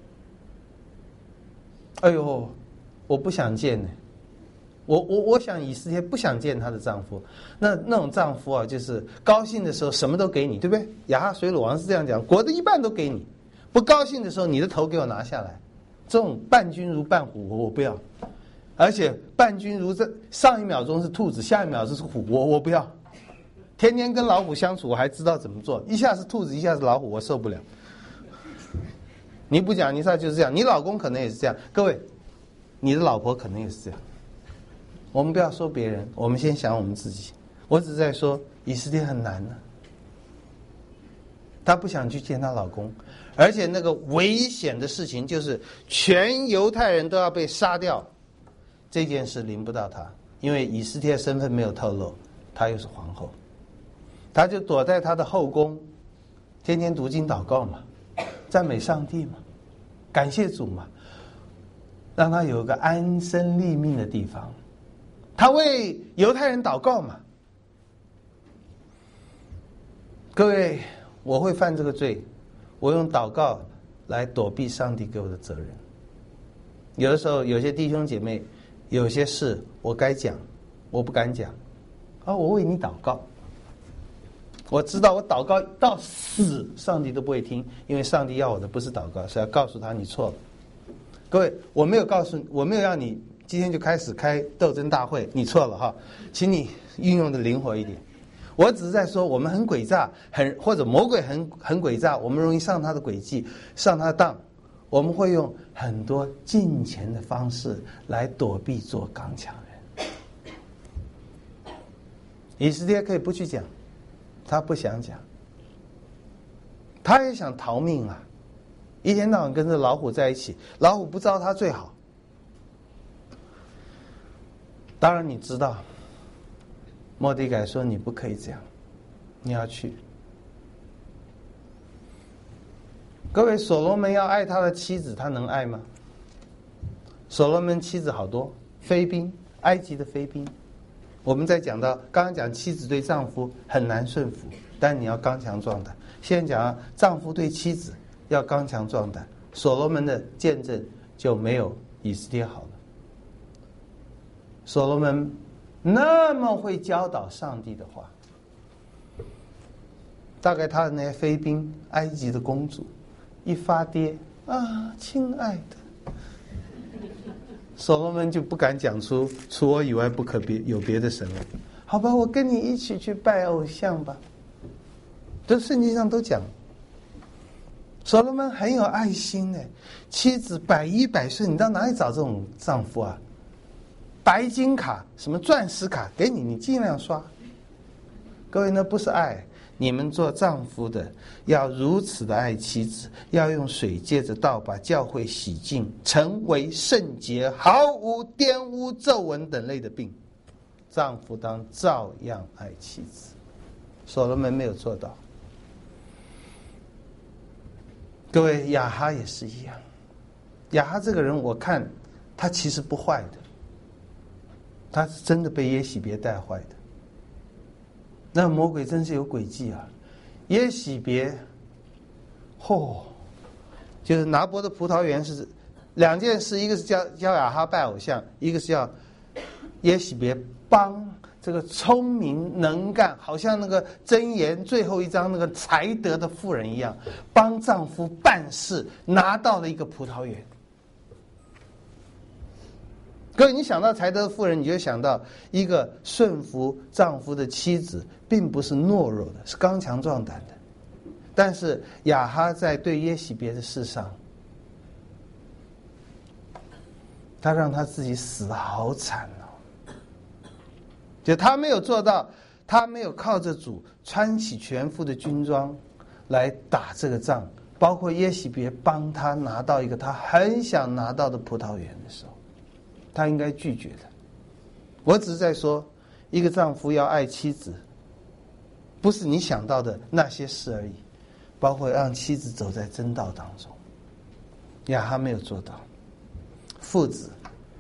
哎呦，我不想见呢。我我我想以斯帖不想见她的丈夫，那那种丈夫啊，就是高兴的时候什么都给你，对不对？亚哈随鲁王是这样讲，国的一半都给你；不高兴的时候，你的头给我拿下来。这种伴君如伴虎，我我不要。而且伴君如这上一秒钟是兔子，下一秒是虎，我我不要。天天跟老虎相处，我还知道怎么做，一下是兔子，一下是老虎，我受不了。你不讲，你说就是这样，你老公可能也是这样，各位，你的老婆可能也是这样。我们不要说别人，我们先想我们自己。我只是在说以斯帖很难呢、啊。 她不想去见她老公，而且那个危险的事情就是全犹太人都要被杀掉，这件事临不到她，因为以斯帖身份没有透露，她又是皇后，她就躲在她的后宫，天天读经祷告嘛，赞美上帝嘛，感谢主嘛，让她有个安身立命的地方。她为犹太人祷告嘛。各位，我会犯这个罪，我用祷告来躲避上帝给我的责任。有的时候，有些弟兄姐妹，有些事我该讲，我不敢讲，啊，我为你祷告。我知道我祷告到死，上帝都不会听，因为上帝要我的不是祷告，是要告诉他你错了。各位，我没有告诉，我没有让你今天就开始开斗争大会，你错了哈，请你运用的灵活一点。我只是在说，我们很诡诈，很或者魔鬼很很诡诈，我们容易上他的诡计，上他的当。我们会用很多金钱的方式来躲避做刚强人。以斯帖可以不去讲，他不想讲，他也想逃命啊，一天到晚跟着老虎在一起，老虎不招他最好。当然你知道。末底改说：“你不可以这样，你要去。”各位，所罗门要爱他的妻子，他能爱吗？所罗门妻子好多，妃嫔，埃及的妃嫔。我们在讲到刚刚讲妻子对丈夫很难顺服，但你要刚强壮胆。现在讲丈夫对妻子要刚强壮胆。所罗门的见证就没有以斯帖好了。所罗门那么会教导上帝的话，大概他的那些妃嫔，埃及的公主，一发跌啊，亲爱的，所罗门就不敢讲出除我以外不可别有别的神了。好吧，我跟你一起去拜偶像吧。这圣经上都讲，所罗门很有爱心呢，妻子百依百顺，你到哪里找这种丈夫啊？白金卡，什么钻石卡给你，你尽量刷。各位，那不是爱。你们做丈夫的要如此的爱妻子，要用水借着道把教会洗净，成为圣洁，毫无玷污、皱纹等类的病。丈夫当照样爱妻子。所罗门没有做到。各位，亚哈也是一样。亚哈这个人，我看他其实不坏的。他是真的被耶洗别带坏的，那魔鬼真是有诡计啊！耶洗别，嚯、哦，就是拿伯的葡萄园是两件事，一个是叫叫亚哈拜偶像，一个是叫耶洗别帮这个聪明能干，好像那个箴言最后一章那个才德的妇人一样，帮丈夫办事，拿到了一个葡萄园。各位，你想到才德妇人，你就想到一个顺服丈夫的妻子，并不是懦弱的，是刚强壮胆的。但是亚哈在对耶洗别的事上，他让他自己死得好惨哦。就他没有做到，他没有靠着主穿起全副的军装来打这个仗，包括耶洗别帮他拿到一个他很想拿到的葡萄园的时候。他应该拒绝的。我只是在说，一个丈夫要爱妻子，不是你想到的那些事而已，包括让妻子走在真道当中。亚哈没有做到。父子，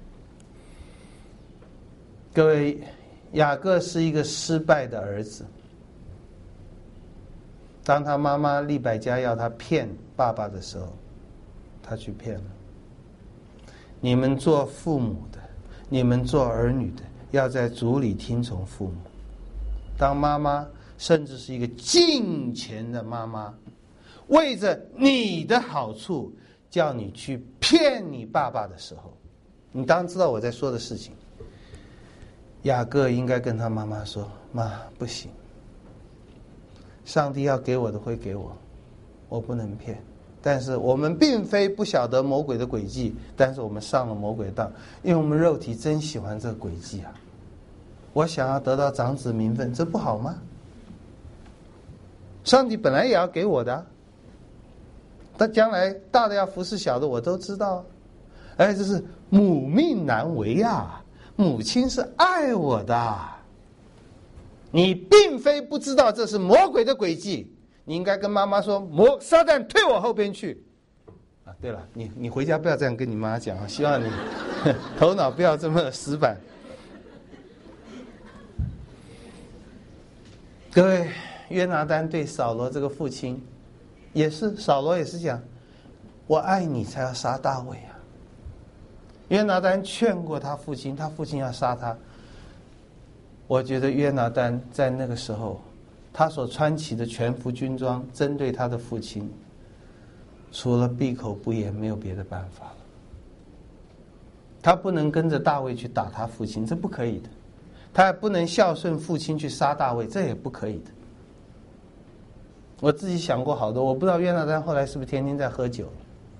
各位，雅各是一个失败的儿子。当他妈妈利百加要他骗爸爸的时候，他去骗了。你们做父母的，你们做儿女的，要在主里听从父母。当妈妈，甚至是一个敬虔的妈妈，为着你的好处，叫你去骗你爸爸的时候，你当然知道我在说的事情。雅各应该跟他妈妈说：“妈，不行，上帝要给我的会给我，我不能骗。但是我们并非不晓得魔鬼的诡计，但是我们上了魔鬼的当，因为我们肉体真喜欢这个诡计啊！我想要得到长子名分，这不好吗？ 上帝本来也要给我的啊，但将来大的要服侍小的，我都知道。哎，这是母命难违啊！母亲是爱我的，你并非不知道这是魔鬼的诡计。你应该跟妈妈说：“魔撒旦退我后边去。”啊，对了，你你回家不要这样跟你妈讲啊，希望你头脑不要这么死板。各位，约拿单对扫罗这个父亲，也是扫罗也是讲：“我爱你，才要杀大卫啊。”约拿单劝过他父亲，他父亲要杀他。我觉得约拿单在那个时候，他所穿起的全副军装，针对他的父亲，除了闭口不言，没有别的办法了。他不能跟着大卫去打他父亲，这不可以的；他也不能孝顺父亲去杀大卫，这也不可以的。我自己想过好多，我不知道约拿单后来是不是天天在喝酒。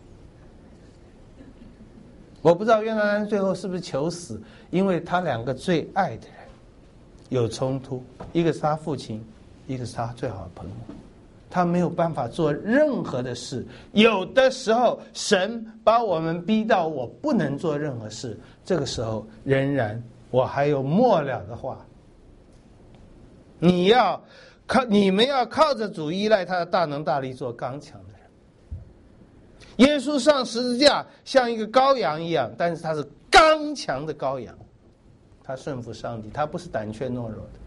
我不知道约拿单最后是不是求死，因为他两个最爱的人有冲突，一个是他父亲，一个是他最好的朋友，他没有办法做任何的事。有的时候神把我们逼到我不能做任何事，这个时候仍然我还有末了的话，你要靠你们要靠着主，依赖他的大能大力，做刚强的人。耶稣上十字架像一个羔羊一样，但是他是刚强的羔羊，他顺服上帝，他不是胆怯懦弱的。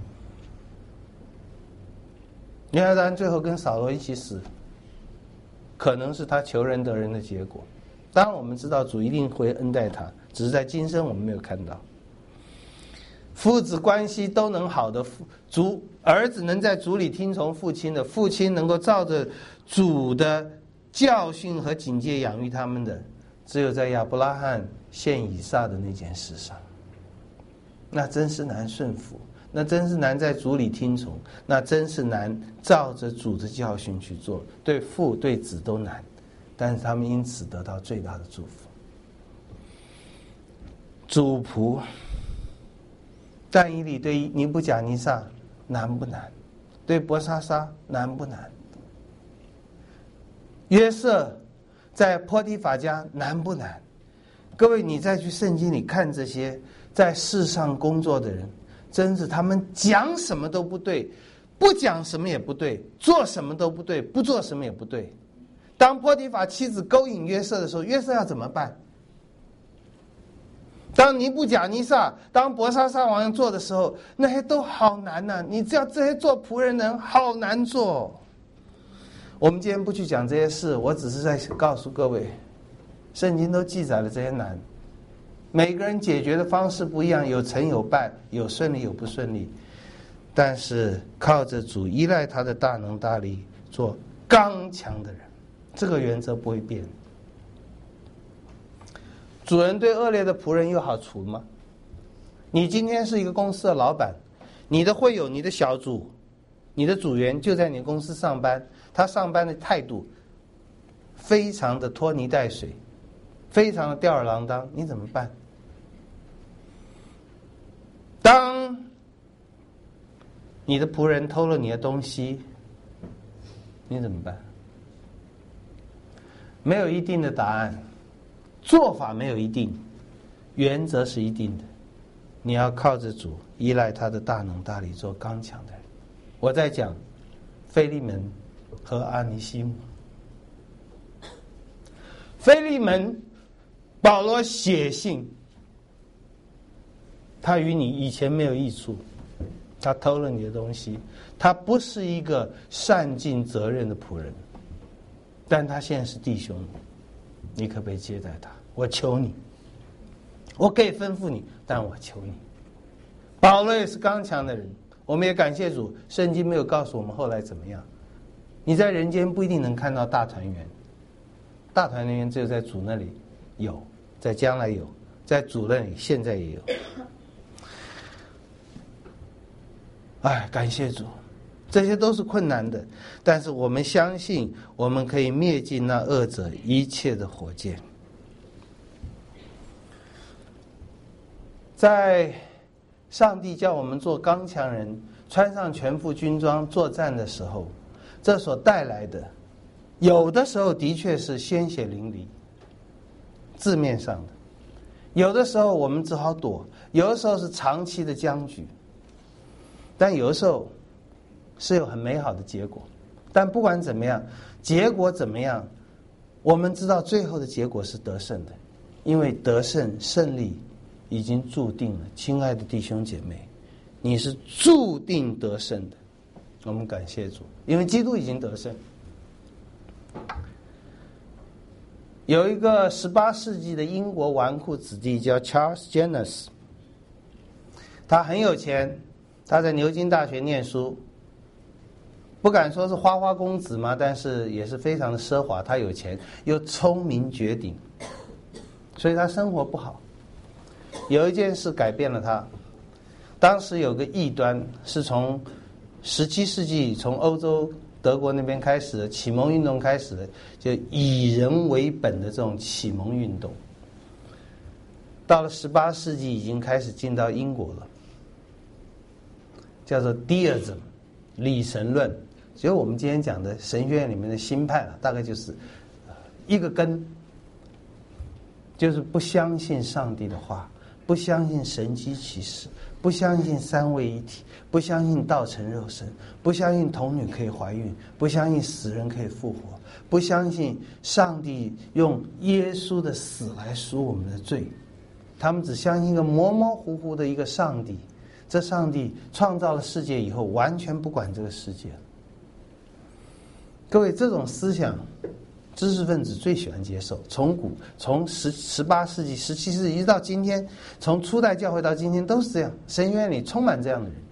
约拿单最后跟扫罗一起死，可能是他求人得人的结果。当然我们知道主一定会恩待他，只是在今生我们没有看到。父子关系都能好的，主儿子能在主里听从父亲的，父亲能够照着主的教训和警戒养育他们的，只有在亚伯拉罕献以撒的那件事上，那真是难顺服，那真是难在主里听从，那真是难照着主的教训去做，对父对子都难，但是他们因此得到最大的祝福。主仆但以理对尼布甲尼撒难不难？对伯沙撒难不难？约瑟在波提法家难不难？各位，你再去圣经里看这些在世上工作的人，真是他们讲什么都不对，不讲什么也不对，做什么都不对，不做什么也不对。当波提法妻子勾引约瑟的时候，约瑟要怎么办？当尼布甲尼撒、当伯沙撒王做的时候，那些都好难呐、啊！你知道这些做仆人的人好难做。我们今天不去讲这些事，我只是在告诉各位，圣经都记载了这些难，每个人解决的方式不一样，有成有败，有顺利有不顺利，但是靠着主，依赖他的大能大力，做刚强的人，这个原则不会变。主人对恶劣的仆人有好处吗？你今天是一个公司的老板，你的会友、你的小组、你的组员就在你公司上班，他上班的态度非常的拖泥带水，非常的吊儿郎当，你怎么办？当你的仆人偷了你的东西，你怎么办？没有一定的答案，做法没有一定，原则是一定的。你要靠着主，依赖他的大能大力，做刚强的人。我在讲腓利门和阿尼西姆。腓利门，保罗写信，他与你以前没有益处，他偷了你的东西，他不是一个善尽责任的仆人，但他现在是弟兄，你可不可以接待他？我求你，我可以吩咐你，但我求你。保罗也是刚强的人，我们也感谢主，圣经没有告诉我们后来怎么样。你在人间不一定能看到大团圆，大团圆只有在主那里有，在将来有，在主那里现在也有。哎，感谢主，这些都是困难的，但是我们相信我们可以灭尽那恶者一切的火箭。在上帝叫我们做刚强人，穿上全副军装作战的时候， 这所带来的，有的时候的确是鲜血淋漓，字面上的；有的时候我们只好躲，有的时候是长期的僵局，但有的时候是有很美好的结果。但不管怎么样，结果怎么样，我们知道最后的结果是得胜的，因为得胜胜利已经注定了。亲爱的弟兄姐妹，你是注定得胜的。我们感谢主，因为基督已经得胜。有一个十八世纪的英国纨绔子弟叫 Charles Janus， 他很有钱，他在牛津大学念书，不敢说是花花公子嘛，但是也是非常的奢华。他有钱又聪明绝顶，所以他生活不好。有一件事改变了他，当时有个异端是从十七世纪从欧洲德国那边开始的启蒙运动开始的，就以人为本的这种启蒙运动，到了十八世纪已经开始进到英国了，叫做 Deism 理神论，所以我们今天讲的神学院里面的新派了，大概就是一个根，就是不相信上帝的话，不相信神迹奇事，不相信三位一体，不相信道成肉身，不相信童女可以怀孕，不相信死人可以复活，不相信上帝用耶稣的死来赎我们的罪。他们只相信一个模模糊糊的一个上帝，这上帝创造了世界以后完全不管这个世界了。各位，这种思想知识分子最喜欢接受，从古从十十八世纪、十七世纪一直到今天，从初代教会到今天都是这样，神学院里充满这样的人。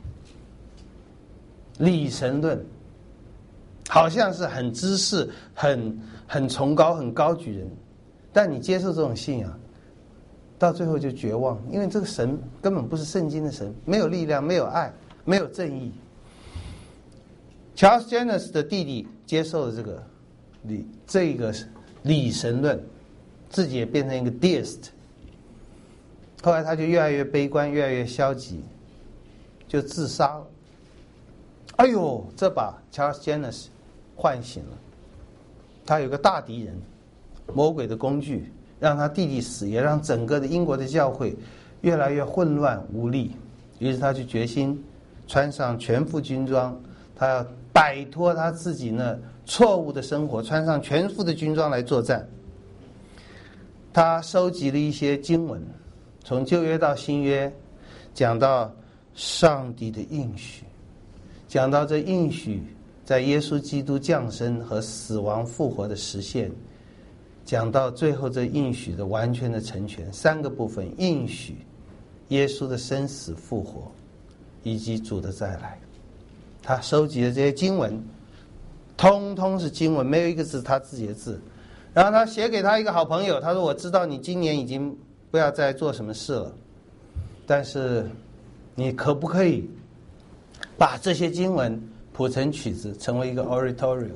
理神论好像是很知识、很很崇高、很高举人，但你接受这种信仰，到最后就绝望，因为这个神根本不是圣经的神，没有力量，没有爱，没有正义。Charles Janus 的弟弟接受了这个理这个理神论，自己也变成一个 deist， 后来他就越来越悲观，越来越消极，就自杀了。哎呦，这把 Charles Janus 唤醒了，他有个大敌人，魔鬼的工具，让他弟弟死，也让整个的英国的教会越来越混乱无力。于是他就决心穿上全副军装，他要摆脱他自己那错误的生活，穿上全副的军装来作战。他收集了一些经文，从旧约到新约，讲到上帝的应许，讲到这应许在耶稣基督降生和死亡复活的实现，讲到最后这应许的完全的成全。三个部分：应许、耶稣的生死复活，以及主的再来。他收集的这些经文通通是经文，没有一个字他自己的字。然后他写给他一个好朋友，他说：我知道你今年已经不要再做什么事了，但是你可不可以把这些经文谱成曲子，成为一个 oratorio。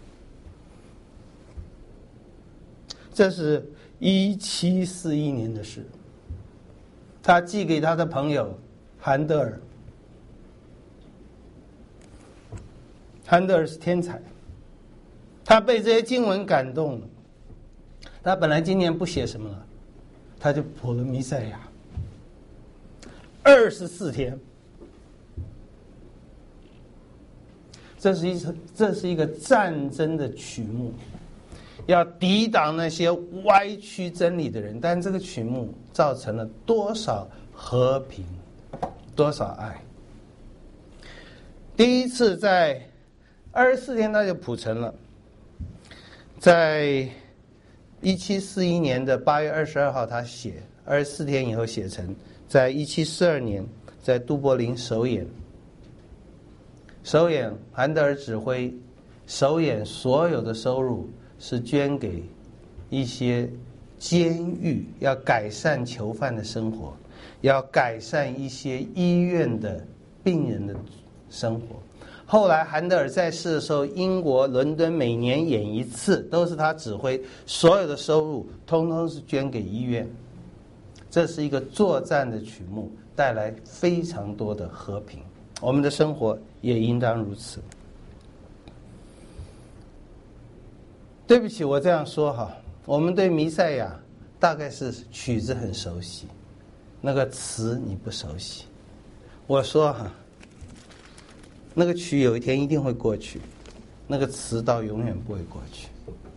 这是一七四一年的事，他寄给他的朋友韩德尔。韩德尔是天才，他被这些经文感动了。他本来今年不写什么了，他就谱了弥赛亚，二十四天。这是一这是一个战争的曲目，要抵挡那些歪曲真理的人。但这个曲目造成了多少和平，多少爱。第一次在二十四天他就谱成了，在一七四一年的八月二十二号他写，二十四天以后写成，在一七四二年在都柏林首演。首演韩德尔指挥，首演所有的收入是捐给一些监狱，要改善囚犯的生活，要改善一些医院的病人的生活。后来韩德尔在世的时候，英国伦敦每年演一次，都是他指挥，所有的收入通通是捐给医院。这是一个作战的曲目，带来非常多的和平。我们的生活也应当如此。 对不起，我这样说哈，我们对弥赛亚大概是曲子很熟悉，那个词你不熟悉。我说哈，那个曲有一天一定会过去，那个词到永远不会过去。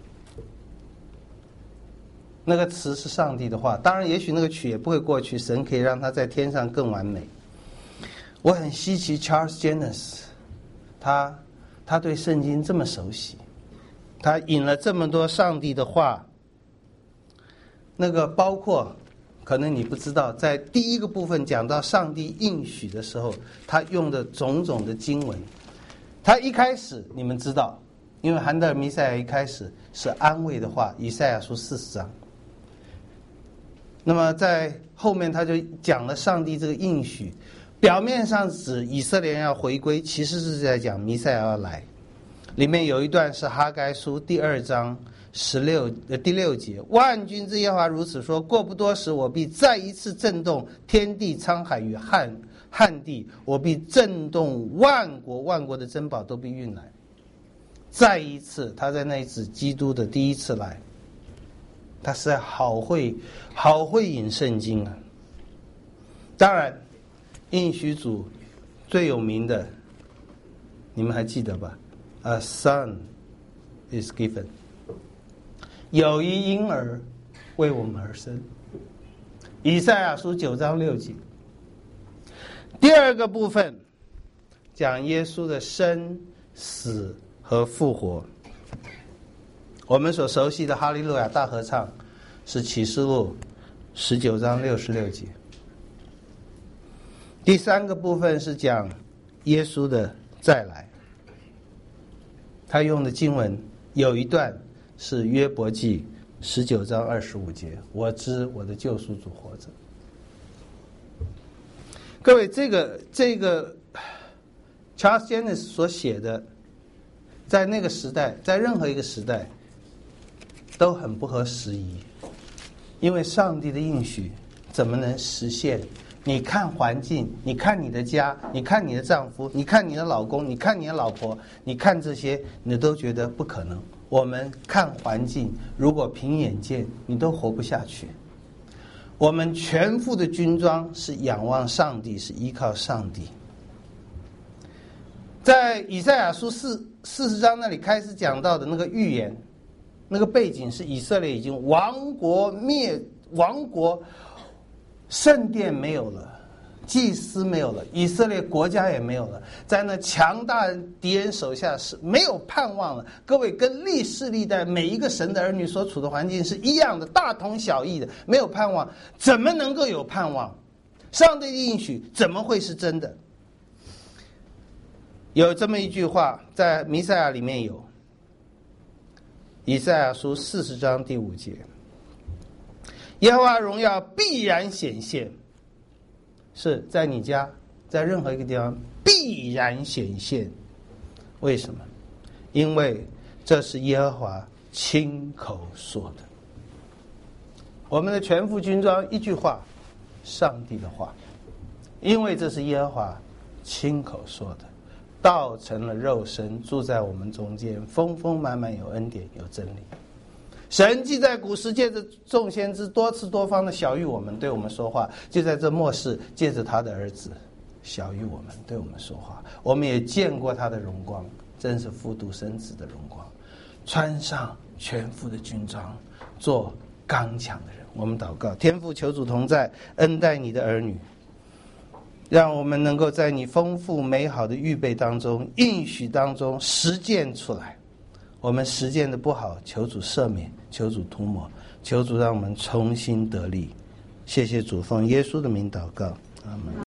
那个词是上帝的话，当然也许那个曲也不会过去，神可以让它在天上更完美。我很稀奇 Charles Jennings， 他他对圣经这么熟悉，他引了这么多上帝的话，那个包括可能你不知道，在第一个部分讲到上帝应许的时候，他用的种种的经文，他一开始你们知道，因为韩德尔弥赛亚一开始是安慰的话，以赛亚书四十章。那么在后面他就讲了上帝这个应许，表面上指以色列人要回归，其实是在讲弥赛亚要来。里面有一段是哈该书第二章十六呃第六节，万军之耶和华如此说：过不多时，我必再一次震动天地沧海与旱旱地，我必震动万国，万国的珍宝都必运来。再一次，他在那里指基督的第一次来。他实在好会好会引圣经啊！当然，应许主最有名的，你们还记得吧？ A son is given， 有一婴儿为我们而生。以赛亚书九章六节。第二个部分讲耶稣的生、死和复活。我们所熟悉的哈利路亚大合唱是启示录十九章六十六节。第三个部分是讲耶稣的再来，他用的经文有一段是约伯记十九章二十五节，我知我的救赎主活着。各位，这个这个 Charles Jennings 所写的，在那个时代，在任何一个时代都很不合时宜，因为上帝的应许怎么能实现？你看环境，你看你的家，你看你的丈夫，你看你的老公，你看你的老婆，你看这些，你都觉得不可能。我们看环境，如果凭眼见，你都活不下去。我们全副的军装是仰望上帝，是依靠上帝。在以赛亚书四四十章那里开始讲到的那个预言，那个背景是以色列已经亡国灭亡国，圣殿没有了，祭司没有了，以色列国家也没有了，在那强大敌人手下是没有盼望了。各位，跟历世历代每一个神的儿女所处的环境是一样的，大同小异的，没有盼望，怎么能够有盼望？上帝的应许怎么会是真的？有这么一句话，在弥赛亚里面有，以赛亚书四十章第五节，耶和华荣耀必然显现，是在你家，在任何一个地方必然显现。为什么？因为这是耶和华亲口说的。我们的全副军装一句话，上帝的话，因为这是耶和华亲口说的，道成了肉身，住在我们中间，丰丰满满，有恩典，有真理。神既在古时借着众先知多次多方的晓谕我们，对我们说话，就在这末世借着他的儿子晓谕我们，对我们说话。我们也见过他的荣光，真是复独生子的荣光。穿上全副的军装，做刚强的人。我们祷告，天父，求主同在，恩待你的儿女，让我们能够在你丰富美好的预备当中、应许当中实践出来。我们实践的不好，求主赦免，求主涂抹，求主让我们重新得力。谢谢主，奉耶稣的名祷告，阿们。